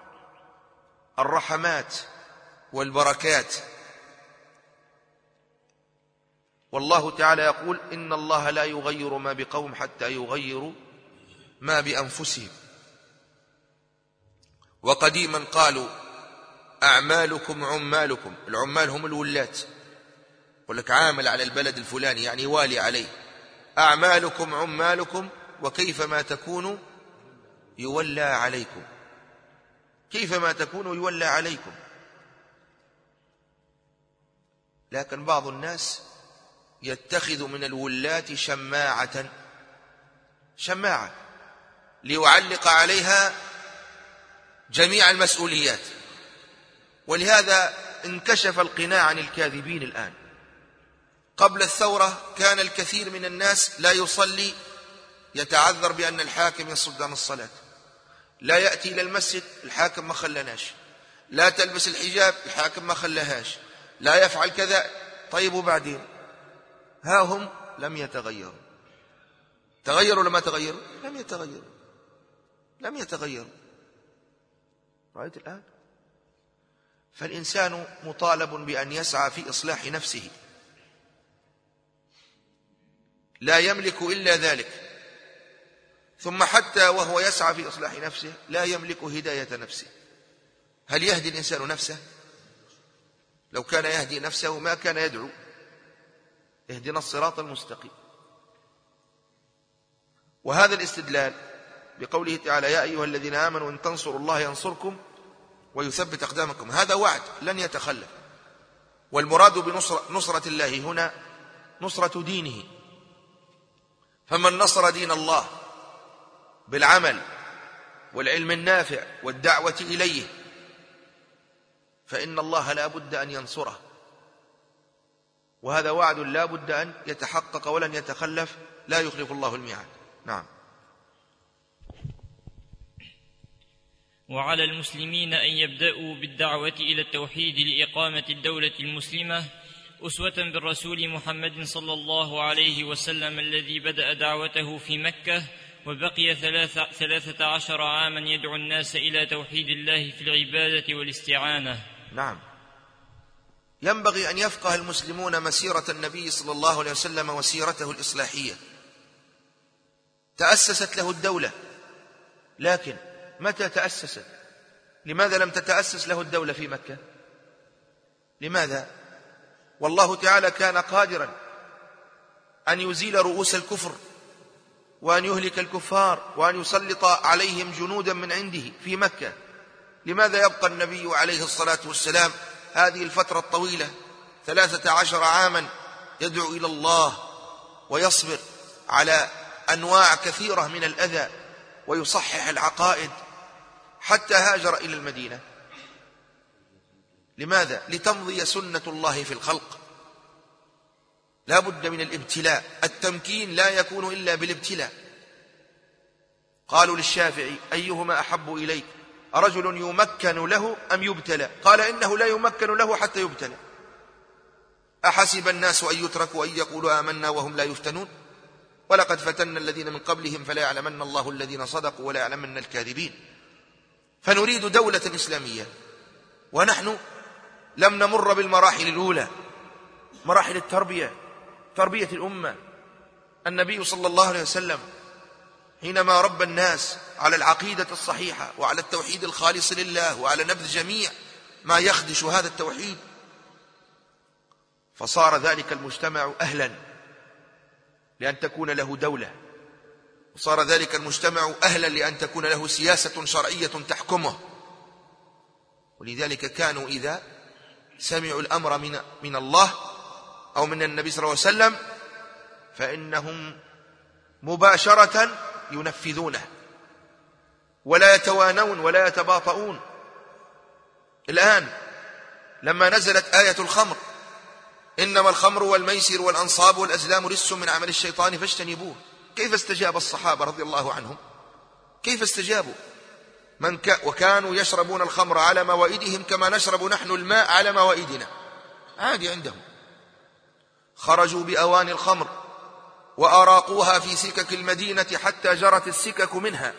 Speaker 1: الرحمات والبركات. والله تعالى يقول: إن الله لا يغير ما بقوم حتى يغيروا ما بأنفسهم. وقديما قالوا: أعمالكم عمالكم. العمال هم الولاة، يقول لك عامل على البلد الفلاني، يعني والي عليه. أعمالكم عمالكم، وكيفما تكونوا يولى عليكم. كيفما تكونوا يولى عليكم. لكن بعض الناس يتخذ من الولاة شماعة ليعلق عليها جميع المسؤوليات. ولهذا انكشف القناع عن الكاذبين الآن. قبل الثورة كان الكثير من الناس لا يصلي، يتعذر بأن الحاكم يصد عن الصلاة، لا يأتي إلى المسجد، الحاكم ما خلناش، لا تلبس الحجاب، الحاكم ما خلهاش، لا يفعل كذا. طيب وبعدين؟ ها هم لم يتغيروا. تغيروا لما تغيروا؟ لم يتغيروا. رأيت الآن؟ فالإنسان مطالب بأن يسعى في إصلاح نفسه، لا يملك إلا ذلك. ثم حتى وهو يسعى في إصلاح نفسه لا يملك هداية نفسه. هل يهدي الإنسان نفسه؟ لو كان يهدي نفسه ما كان يدعو: اهدنا الصراط المستقيم. وهذا الاستدلال بقوله تعالى: يا أيها الذين آمنوا إن تنصروا الله ينصركم ويثبت أقدامكم، هذا وعد لن يتخلف. والمراد بنصرة الله هنا نصرة دينه. فمن نصر دين الله بالعمل والعلم النافع والدعوة إليه فإن الله لا بد أن ينصره. وهذا وعد لا بد أن يتحقق ولن يتخلف، لا يخلف الله الميعاد. نعم.
Speaker 2: وعلى المسلمين أن يبدأوا بالدعوة إلى التوحيد لإقامة الدولة المسلمة أسوة بالرسول محمد صلى الله عليه وسلم الذي بدأ دعوته في مكة وبقي 13 عاما يدعو الناس إلى توحيد الله في العبادة والاستعانة.
Speaker 1: نعم. ينبغي أن يفقه المسلمون مسيرة النبي صلى الله عليه وسلم وسيرته الإصلاحية. تأسست له الدولة، لكن متى تأسست؟ لماذا لم تتأسس له الدولة في مكة؟ لماذا؟ والله تعالى كان قادرا أن يزيل رؤوس الكفر وأن يهلك الكفار وأن يسلط عليهم جنودا من عنده في مكة. لماذا يبقى النبي عليه الصلاة والسلام هذه الفترة الطويلة 13 عاما يدعو إلى الله ويصبر على أنواع كثيرة من الأذى ويصحح العقائد حتى هاجر إلى المدينة؟ لماذا؟ لتمضي سنة الله في الخلق. لا بد من الابتلاء، التمكين لا يكون إلا بالابتلاء. قالوا للشافعي: أيهما أحب إليك، رجل يمكن له أم يبتلى؟ قال: إنه لا يمكن له حتى يبتلى. أحسب الناس أن يتركوا أن يقولوا آمنا وهم لا يفتنون ولقد فتنا الذين من قبلهم فلا يعلمن الله الذين صدقوا ولا يعلمن الكاذبين. فنريد دولة إسلامية، ونحن لم نمر بالمراحل الأولى، مراحل التربية، تربية الأمة. النبي صلى الله عليه وسلم حينما ربى الناس على العقيدة الصحيحة وعلى التوحيد الخالص لله وعلى نبذ جميع ما يخدش هذا التوحيد، فصار ذلك المجتمع أهلا لأن تكون له دولة، وصار ذلك المجتمع أهلا لأن تكون له سياسة شرعية تحكمه. ولذلك كانوا إذا سمعوا الأمر من الله أو من النبي صلى الله عليه وسلم فإنهم مباشرة ينفذونه ولا يتوانون ولا يتباطؤون. الآن لما نزلت آية الخمر: إنما الخمر والميسر والأنصاب والأزلام رجس من عمل الشيطان فاجتنبوه، كيف استجاب الصحابة رضي الله عنهم؟ كيف استجابوا؟ وكانوا يشربون الخمر على موائدهم كما نشرب نحن الماء على موائدنا، عادي عندهم. خرجوا بأواني الخمر وأراقوها في سكك المدينة حتى جرت السكك منها،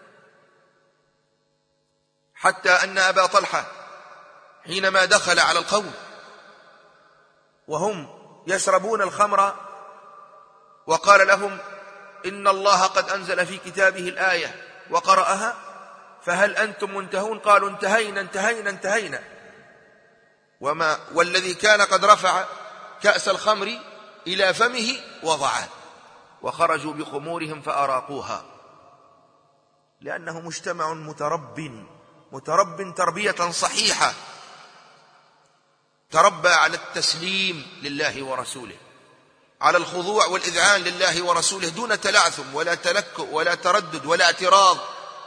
Speaker 1: حتى أن أبا طلحة حينما دخل على القوم وهم يشربون الخمر وقال لهم: إن الله قد أنزل في كتابه الآية، وقرأها: فهل أنتم منتهون؟ قالوا: انتهينا انتهينا انتهينا. والذي كان قد رفع كأس الخمر إلى فمه وضعه، وخرجوا بخمورهم فأراقوها، لأنه مجتمع مترب تربية صحيحة، تربى على التسليم لله ورسوله، على الخضوع والإذعان لله ورسوله دون تلعثم ولا تلكؤ ولا تردد ولا اعتراض.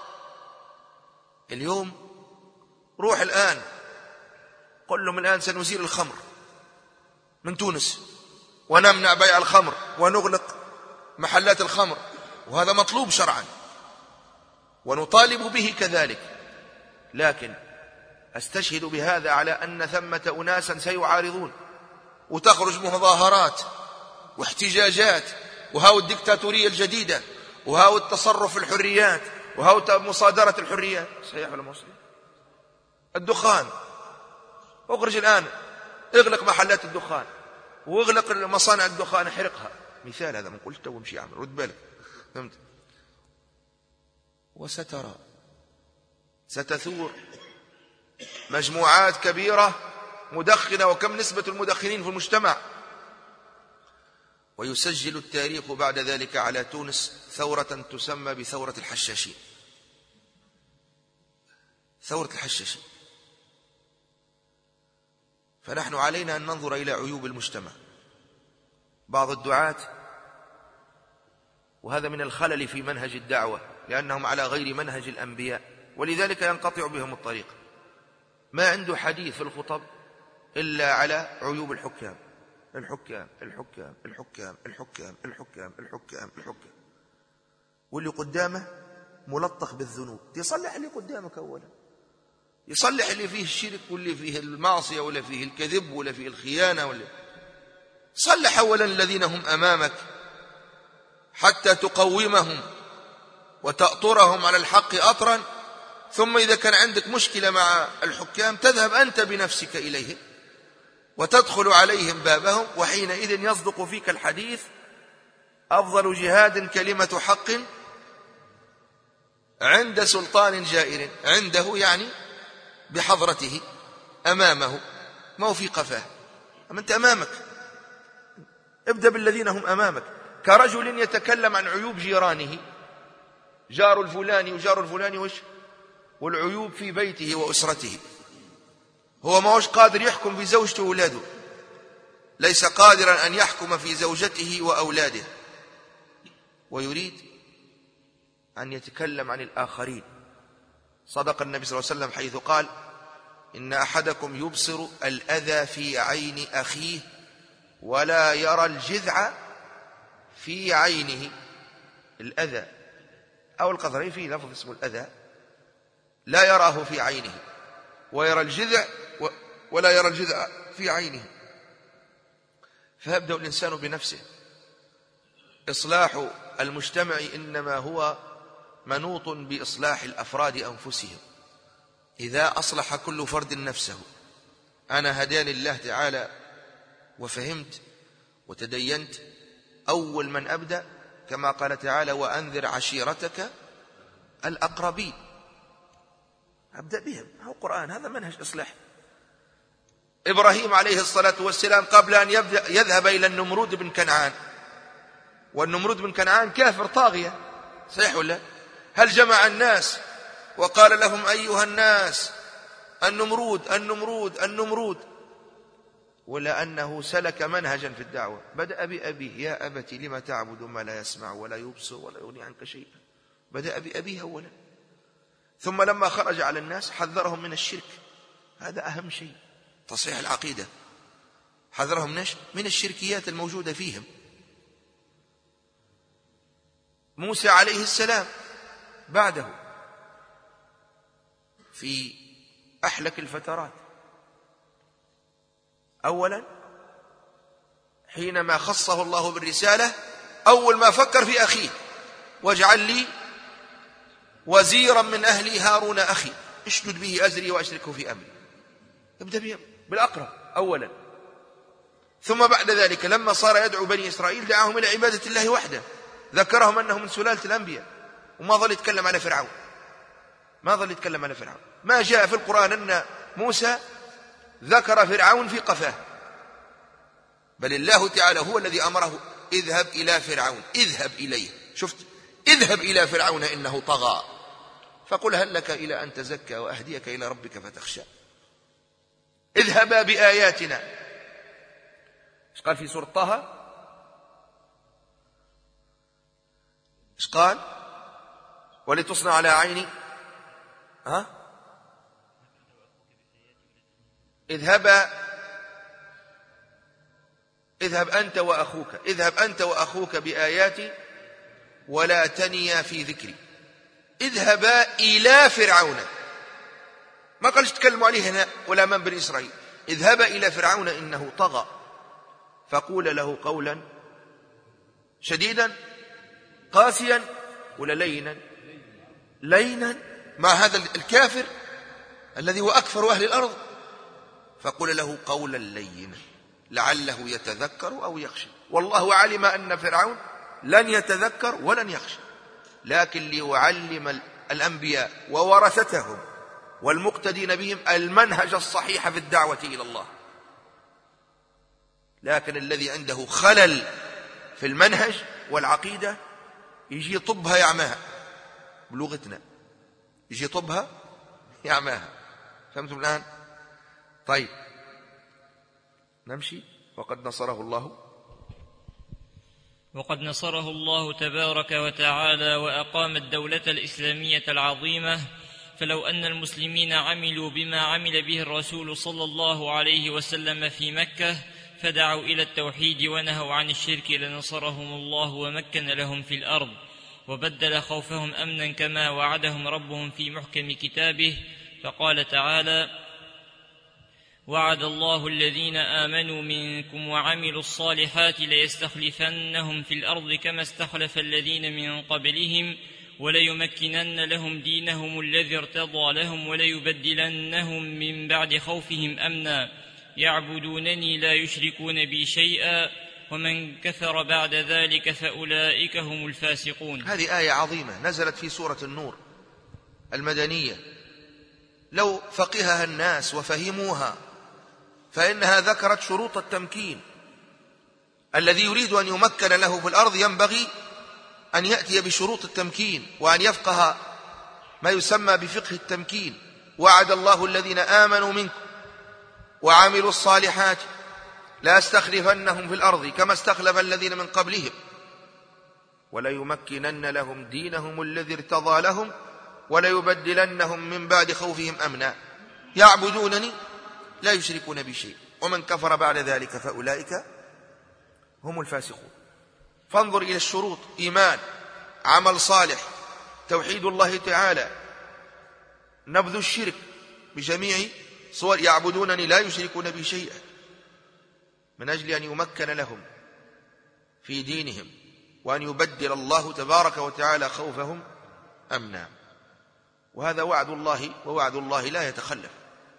Speaker 1: اليوم روح الآن قل لهم: الآن سنزيل الخمر من تونس ونمنع بيع الخمر ونغلق محلات الخمر، وهذا مطلوب شرعا ونطالب به كذلك. لكن أستشهد بهذا على أن ثمة أناسا سيعارضون، وتخرج مظاهرات واحتجاجات، وهاو الدكتاتورية الجديدة، وهاو التصرف الحريات، وهاو مصادرة الحريات. صحيح ولا مصري؟ الدخان، اخرج الآن اغلق محلات الدخان واغلق مصانع الدخان، احرقها. مثال هذا من قلت وامشي عمل، رد بالك، فهمت؟ وسترى ستثور مجموعات كبيرة مدخنة، وكم نسبة المدخنين في المجتمع. ويسجل التاريخ بعد ذلك على تونس ثورة تسمى بثورة الحشاشين، ثورة الحشاشين. فنحن علينا أن ننظر إلى عيوب المجتمع. بعض الدعاة، وهذا من الخلل في منهج الدعوة، لأنهم على غير منهج الأنبياء، ولذلك ينقطع بهم الطريق. ما عنده حديث في الخطب إلا على عيوب الحكام، الحكام الحكام الحكام الحكام الحكام الحكام الحكام، واللي قدامه ملطخ بالذنوب. يصلح اللي قدامك أولا، يصلح اللي فيه الشرك واللي فيه المعصية ولا فيه الكذب ولا فيه الخيانة صلح أولا الذين هم أمامك حتى تقومهم وتأطرهم على الحق أطرا، ثم إذا كان عندك مشكلة مع الحكام تذهب أنت بنفسك إليهم وتدخل عليهم بابهم، وحينئذ يصدق فيك الحديث: أفضل جهاد كلمة حق عند سلطان جائر. عنده يعني بحضرته، أمامه، ما هو في قفاه، أما أنت أمامك. ابدأ بالذين هم أمامك. كرجل يتكلم عن عيوب جيرانه، جار الفلاني وجار الفلاني والعيوب في بيته وأسرته. هو ما هوش قادر يحكم في زوجته وأولاده، ليس قادرا أن يحكم في زوجته وأولاده، ويريد أن يتكلم عن الآخرين. صدق النبي صلى الله عليه وسلم حيث قال: إن أحدكم يبصر الأذى في عين أخيه ولا يرى الجذع في عينه. الأذى أو القذر في لفظ اسمه الأذى، لا يراه في عينه، ويرى الجذع ولا يرى الجذع في عينه. فيبدأ الإنسان بنفسه. إصلاح المجتمع إنما هو منوط بإصلاح الأفراد أنفسهم. إذا أصلح كل فرد نفسه، أنا هداني الله تعالى وفهمت وتدينت، أول من أبدأ كما قال تعالى: وأنذر عشيرتك الأقربين. أبدأ بهم، هو قرآن، هذا منهج إصلاح. إبراهيم عليه الصلاة والسلام قبل أن يذهب إلى النمرود بن كنعان، والنمرود بن كنعان كافر طاغية، صحيح ولا؟ هل جمع الناس وقال لهم: أيها الناس النمرود النمرود النمرود؟ ولا أنه سلك منهجا في الدعوة؟ بدأ بأبيه: يا أبت لم تعبد ما لا يسمع ولا يبصر ولا يغني عنك شيئا. بدأ بأبيه أولا، ثم لما خرج على الناس حذرهم من الشرك، هذا أهم شيء، تصحيح العقيدة. حذرهم من الشركيات الموجودة فيهم. موسى عليه السلام بعده في أحلك الفترات، أولا حينما خصه الله بالرسالة أول ما فكر في أخيه: واجعل لي وزيرا من أهلي هارون أخي اشدد به أزري وأشركه في أمري. يبدأ بالأقرب أولا، ثم بعد ذلك لما صار يدعو بني إسرائيل دعاهم إلى عبادة الله وحده، ذكرهم أنهم من سلالة الأنبياء، وما ظل يتكلم على فرعون، ما جاء في القرآن أن موسى ذكر فرعون في قفاه، بل الله تعالى هو الذي أمره: اذهب إلى فرعون، اذهب إليه. شفت؟ اذهب إلى فرعون إنه طغى، فقل هل لك إلى أن تزكى وأهديك إلى ربك فتخشى. اذهبا بآياتنا. ايش قال في سورة طه؟ ايش قال؟ ولتصنع على عيني. اذهب أنت وأخوك بآياتي ولا تنيا في ذكري. اذهبا إلى فرعون، ما قالش تكلموا عليه هنا ولا من بني إسرائيل. اذهبا إلى فرعون إنه طغى فقول له قولا شديدا قاسيا ولا لينا مع هذا الكافر الذي هو أكثر أهل الأرض، فقول له قولا لينا لعله يتذكر أو يخشى. والله علم أن فرعون لن يتذكر ولن يخشى، لكن ليعلم الأنبياء وورثتهم والمقتدين بهم المنهج الصحيح في الدعوة إلى الله. لكن الذي عنده خلل في المنهج والعقيدة يجي يطبها يعماها، بلغتنا يجي يطبها يعماها. فهمتم الآن؟ طيب نمشي. وقد نصره الله تبارك وتعالى وأقام الدولة الإسلامية العظيمة. فلو أن المسلمين عملوا بما عمل به الرسول صلى الله عليه وسلم في مكة
Speaker 2: فدعوا إلى التوحيد ونهوا عن الشرك لنصرهم الله ومكن لهم في الأرض وبدل خوفهم أمنا كما وعدهم ربهم في محكم كتابه. فقال تعالى: وعد الله الذين آمنوا منكم وعملوا الصالحات ليستخلفنهم في الأرض كما استخلف الذين من قبلهم وليمكنن لهم دينهم الذي ارتضى لهم وليبدلنهم من بعد خوفهم أمنا يعبدونني لا يشركون بي شيئا ومن كفر بعد ذلك فأولئك هم الفاسقون.
Speaker 1: هذه آية عظيمة نزلت في سورة النور المدنية، لو فقهها الناس وفهموها فإنها ذكرت شروط التمكين. الذي يريد أن يمكن له في الأرض ينبغي أن يأتي بشروط التمكين وأن يفقه ما يسمى بفقه التمكين. وعد الله الذين آمنوا منكم وعملوا الصالحات لا استخلفنهم في الأرض كما استخلف الذين من قبلهم وليمكنن لهم دينهم الذي ارتضى لهم وليبدلنهم من بعد خوفهم أمنا يعبدونني لا يشركون بي شيء ومن كفر بعد ذلك فأولئك هم الفاسقون. فانظر إلى الشروط: إيمان، عمل صالح، توحيد الله تعالى، نبذ الشرك بجميع صور، يعبدونني لا يشركون بي شيئا، من أجل أن يمكن لهم في دينهم وأن يبدل الله تبارك وتعالى خوفهم أمنا. وهذا وعد الله، ووعد الله لا يتخلف.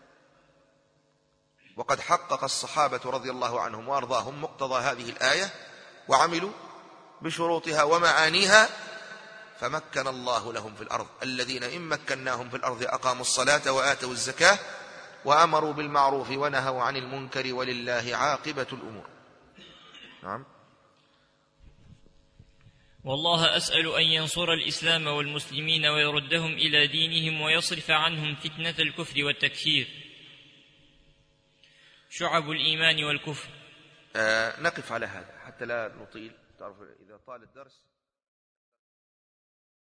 Speaker 1: وقد حقق الصحابة رضي الله عنهم وأرضاهم مقتضى هذه الآية وعملوا بشروطها ومعانيها فمكن الله لهم في الأرض. الذين إن مكناهم في الأرض أقاموا الصلاة وآتوا الزكاة وأمروا بالمعروف ونهوا عن المنكر ولله عاقبة الأمور. نعم.
Speaker 2: والله أسأل أن ينصر الإسلام والمسلمين ويردهم إلى دينهم ويصرف عنهم فتنة الكفر والتكفير. شعب الإيمان والكفر.
Speaker 1: نقف على هذا حتى لا نطيل. تعرف إذا طال الدرس